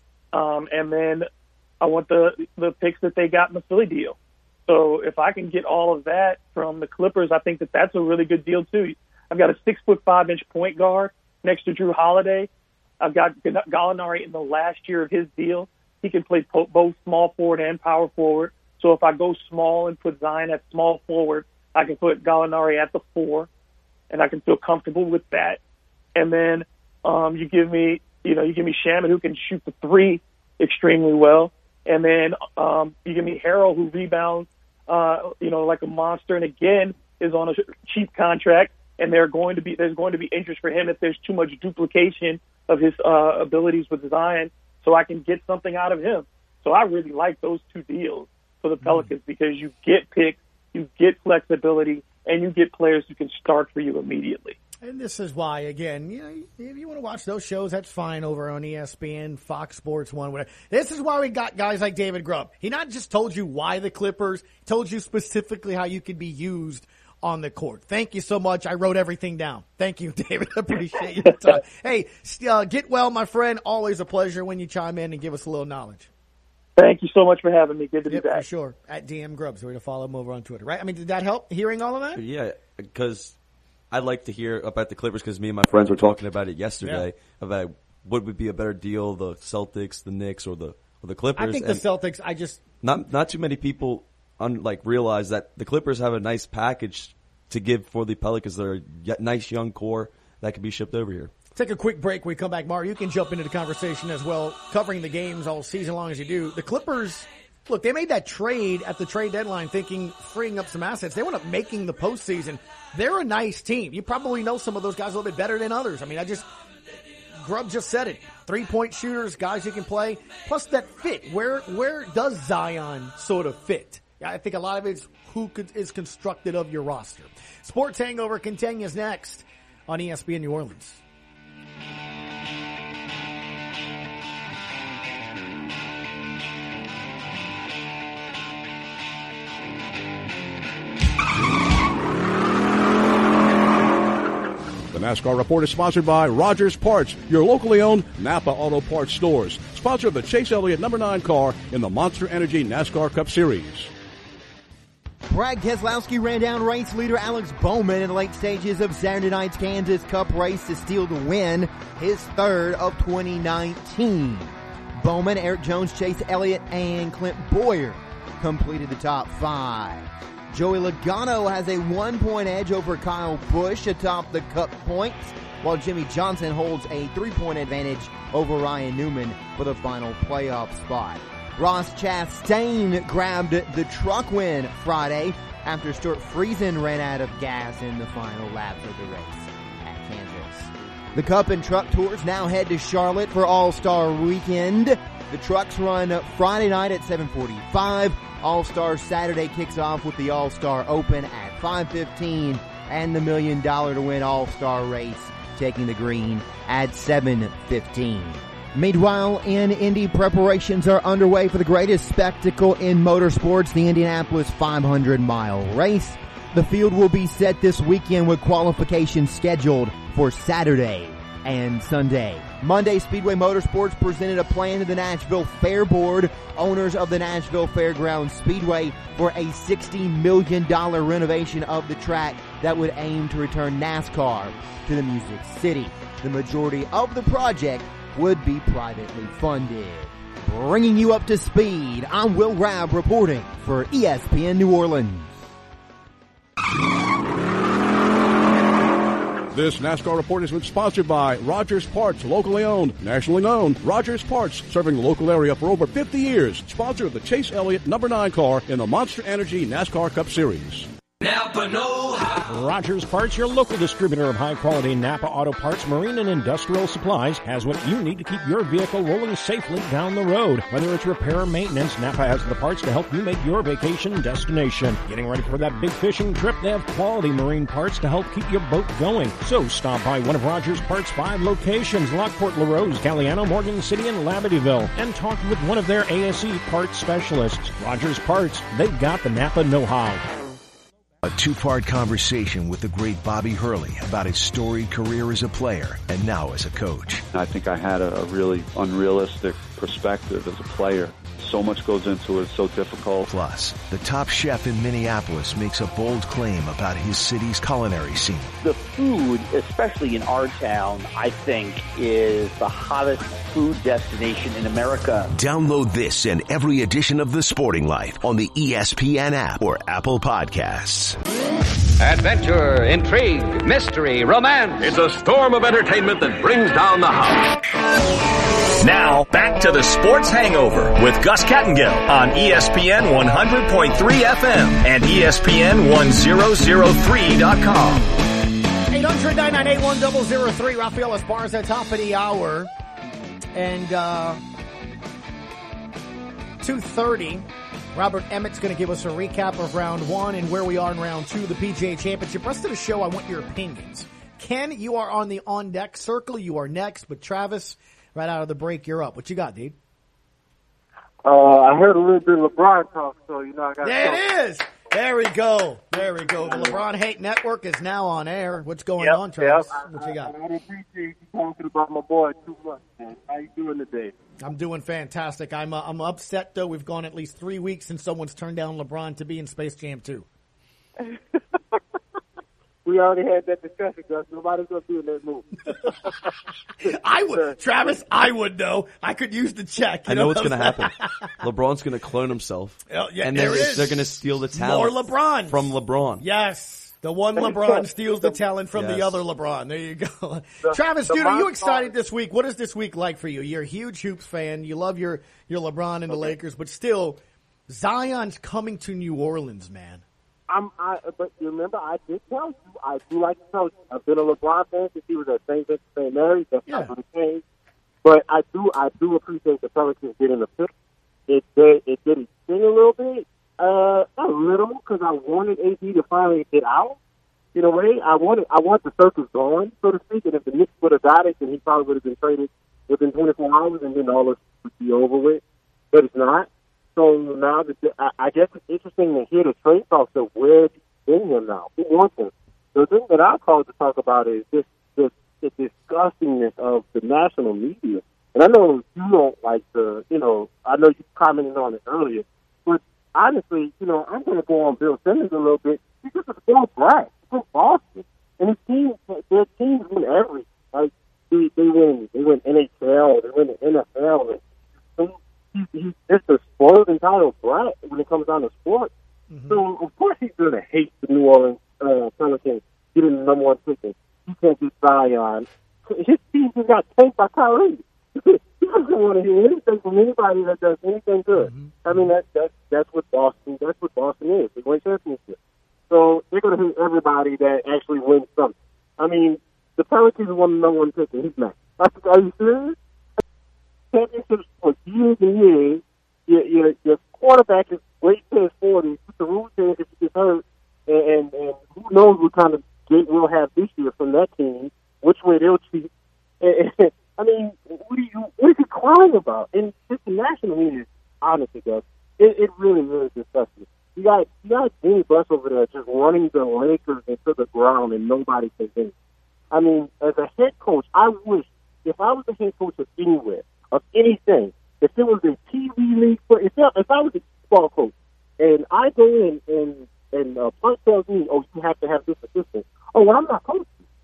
And then I want the picks that they got in the Philly deal. So if I can get all of that from the Clippers, I think that that's a really good deal too. I've got a 6'5" point guard next to Drew Holiday. I've got Gallinari in the last year of his deal. He can play both small forward and power forward. So if I go small and put Zion at small forward, I can put Gallinari at the 4, and I can feel comfortable with that. And then you give me Shamet, who can shoot the 3 extremely well, and then you give me Harrell, who rebounds, like a monster, and again is on a cheap contract. And there's going to be interest for him if there's too much duplication of his abilities with Zion, so I can get something out of him. So I really like those 2 deals for the Pelicans because you get picks, you get flexibility, and you get players who can start for you immediately. And this is why, again, if you want to watch those shows, that's fine over on ESPN, Fox Sports 1, whatever. This is why we got guys like David Grubb. He not just told you why the Clippers, told you specifically how you could be used on the court. Thank you so much. I wrote everything down. Thank you, David. Appreciate your time. Hey, get well, my friend. Always a pleasure when you chime in and give us a little knowledge. Thank you so much for having me. Good to be back. For sure. At DM Grubbs. We're going to follow him over on Twitter, right? I mean, did that help hearing all of that? Yeah, because I'd like to hear about the Clippers because me and my friends were talking about it yesterday about what would be a better deal, the Celtics, the Knicks, or the Clippers. I think the Celtics, Not too many people realize that the Clippers have a nice package to give for the Pelicans. They're a nice young core that can be shipped over here. Take a quick break. When we come back, Mar, you can jump into the conversation as well, covering the games all season long as you do. The Clippers, look, they made that trade at the trade deadline thinking freeing up some assets. They wound up making the postseason. They're a nice team. You probably know some of those guys a little bit better than others. I mean, Grubb just said it. 3-point shooters, guys who can play. Plus that fit. Where does Zion sort of fit? I think a lot of it's who is constructed of your roster. Sports Hangover continues next on ESPN New Orleans. The NASCAR Report is sponsored by Rogers Parts, your locally owned Napa Auto Parts stores. Sponsor of the Chase Elliott number 9 car in the Monster Energy NASCAR Cup Series. Brad Keselowski ran down race leader Alex Bowman in the late stages of Saturday night's Kansas Cup race to steal the win, his 3rd of 2019. Bowman, Eric Jones, Chase Elliott, and Clint Boyer completed the top 5. Joey Logano has a 1-point edge over Kyle Busch atop the Cup points, while Jimmy Johnson holds a 3-point advantage over Ryan Newman for the final playoff spot. Ross Chastain grabbed the truck win Friday after Stuart Friesen ran out of gas in the final laps of the race at Kansas. The Cup and Truck Tours now head to Charlotte for All-Star Weekend. The trucks run Friday night at 7:45. All-Star Saturday kicks off with the All-Star Open at 5:15 and the $1 Million to Win All-Star Race taking the green at 7:15. Meanwhile, in Indy, preparations are underway for the greatest spectacle in motorsports, the Indianapolis 500-mile race. The field will be set this weekend with qualifications scheduled for Saturday and Sunday. Monday, Speedway Motorsports presented a plan to the Nashville Fair Board, owners of the Nashville Fairgrounds Speedway, for a $60 million renovation of the track that would aim to return NASCAR to the Music City. The majority of the project would be privately funded. Bringing you up to speed, I'm Will Rabb reporting for ESPN New Orleans. This NASCAR report has been sponsored by Rogers Parts, locally owned, nationally known. Rogers Parts, serving the local area for over 50 years. Sponsor of the Chase Elliott number 9 car in the Monster Energy NASCAR Cup Series. Napa know how. Rogers Parts, your local distributor of high-quality Napa Auto Parts, marine and industrial supplies, has what you need to keep your vehicle rolling safely down the road. Whether it's repair or maintenance, Napa has the parts to help you make your vacation destination. Getting ready for that big fishing trip? They have quality marine parts to help keep your boat going. So stop by one of Rogers Parts' 5 locations, Lockport, LaRose, Galliano, Morgan City, and Labadyville, and talk with one of their ASE parts specialists. Rogers Parts, they've got the Napa know-how. A 2-part conversation with the great Bobby Hurley about his storied career as a player and now as a coach. I think I had a really unrealistic perspective as a player. So much goes into it, so difficult. Plus, the top chef in Minneapolis makes a bold claim about his city's culinary scene. The food, especially in our town, I think is the hottest food destination in America. Download this and every edition of The Sporting Life on the ESPN app or Apple Podcasts. Adventure, intrigue, mystery, romance. It's a storm of entertainment that brings down the house. Now, back to the Sports Hangover with Gus Kattengill on ESPN 100.3 FM and ESPN 1003.com. 800-998-1003. Rafael Esparza, top of the hour. And 2:30. Robert Emmett's going to give us a recap of round 1 and where we are in round 2 of the PGA Championship. Rest of the show, I want your opinions. Ken, you are on the on-deck circle. You are next. But Travis, right out of the break, you're up. What you got, dude? I heard a little bit of LeBron talk, so, I got There it is. There we go. There we go. The LeBron Hate Network is now on air. What's going on, Travis? What you got? I don't appreciate you talking about my boy too much, man. How you doing today? I'm doing fantastic. I'm upset, though. We've gone at least 3 weeks since someone's turned down LeBron to be in Space Jam 2. We already had that discussion, Gus. Nobody's going to do that movie. I would, Travis, I would know. I could use the check. I know what's going to happen. LeBron's going to clone himself. Oh, yeah, and they're going to steal the talent more LeBron from LeBron. Yes. The one LeBron steals the talent from the other LeBron. There you go. Travis, dude, are you excited this week? What is this week like for you? You're a huge Hoops fan. You love your LeBron and the Lakers, but still, Zion's coming to New Orleans, man. But you remember, I did tell you, I do like the coach. I've been a LeBron fan since he was at St. Mary's. That's not going to change. But I do appreciate the Pelicans getting the pick. It did it sting a little bit. A little, because I wanted AD to finally get out. In a way, I want the circus going, so to speak. And if the Knicks would have got it, then he probably would have been traded within 24 hours, and then all this would be over with. But it's not. So now, I guess it's interesting to hear the trade talks of where he's in him now. Who wants him? The thing that I called to talk about is the disgustingness of the national media. And I know you don't like I know you commented on it earlier, but honestly, I'm going to go on Bill Simmons a little bit. He's just a small brat. He's from Boston. And their teams win everything. Like, they win NHL, they win the NFL. And he's just a spoiled entitled brat when it comes down to sports. Mm-hmm. So, of course, he's going to hate the New Orleans Pelicans getting the number 1 pick. He can't get Zion. His team just got tanked by Kyrie. He doesn't want to hear anything from anybody that does anything good. Mm-hmm. I mean, that's what Boston is. They win championships. So they're going to hate everybody that actually wins something. I mean, the Pelicans won the number 1 pick, and he's mad. Are you serious? Championships for years and years. Your quarterback is way past 40. The rule change if he gets hurt, and who knows what kind of gate we'll have this year from that team, which way they'll cheat. I mean, what is he crying about? And just the national media, honestly, guys, it really is disgusting. You got Jimmy Buss over there just running the Lakers into the ground, and nobody can do it. I mean, as a head coach, I wish, if I was a head coach of anywhere, of anything, if it was a TV league, if I was a football coach, and I go in and Punch tells me, oh, you have to have this assistant. Oh, well, I'm not coaching.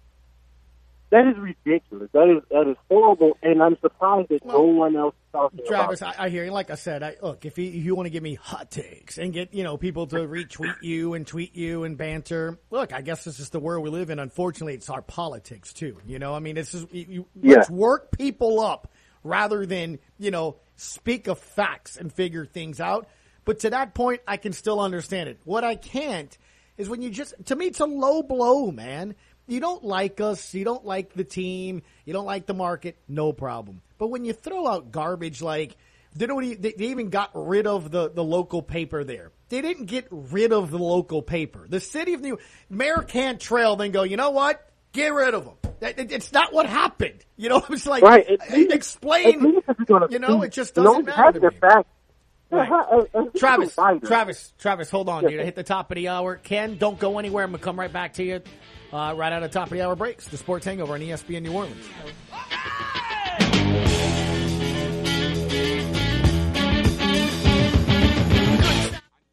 That is ridiculous. That is horrible, and I'm surprised that no one else is talking Travis, about it. I hear you. Like I said, look, if you want to give me hot takes and get people to retweet you and tweet you and banter, look, I guess this is the world we live in. Unfortunately, it's our politics too. I mean, this is let's work people up rather than speak of facts and figure things out. But to that point, I can still understand it. What I can't is when you just, to me, it's a low blow, man. You don't like us. You don't like the team. You don't like the market. No problem. But when you throw out garbage like, they even got rid of the local paper there. They didn't get rid of the local paper. The city of New York, Mayor Cantrell then go, you know what? Get rid of them. It's not what happened. You know, it's like, right. Explain, you know, it just doesn't matter to me. Right. Travis, hold on, dude. I hit the top of the hour. Ken, don't go anywhere. I'm going to come right back to you right out of the top of the hour breaks. The Sports Hangover on ESPN New Orleans.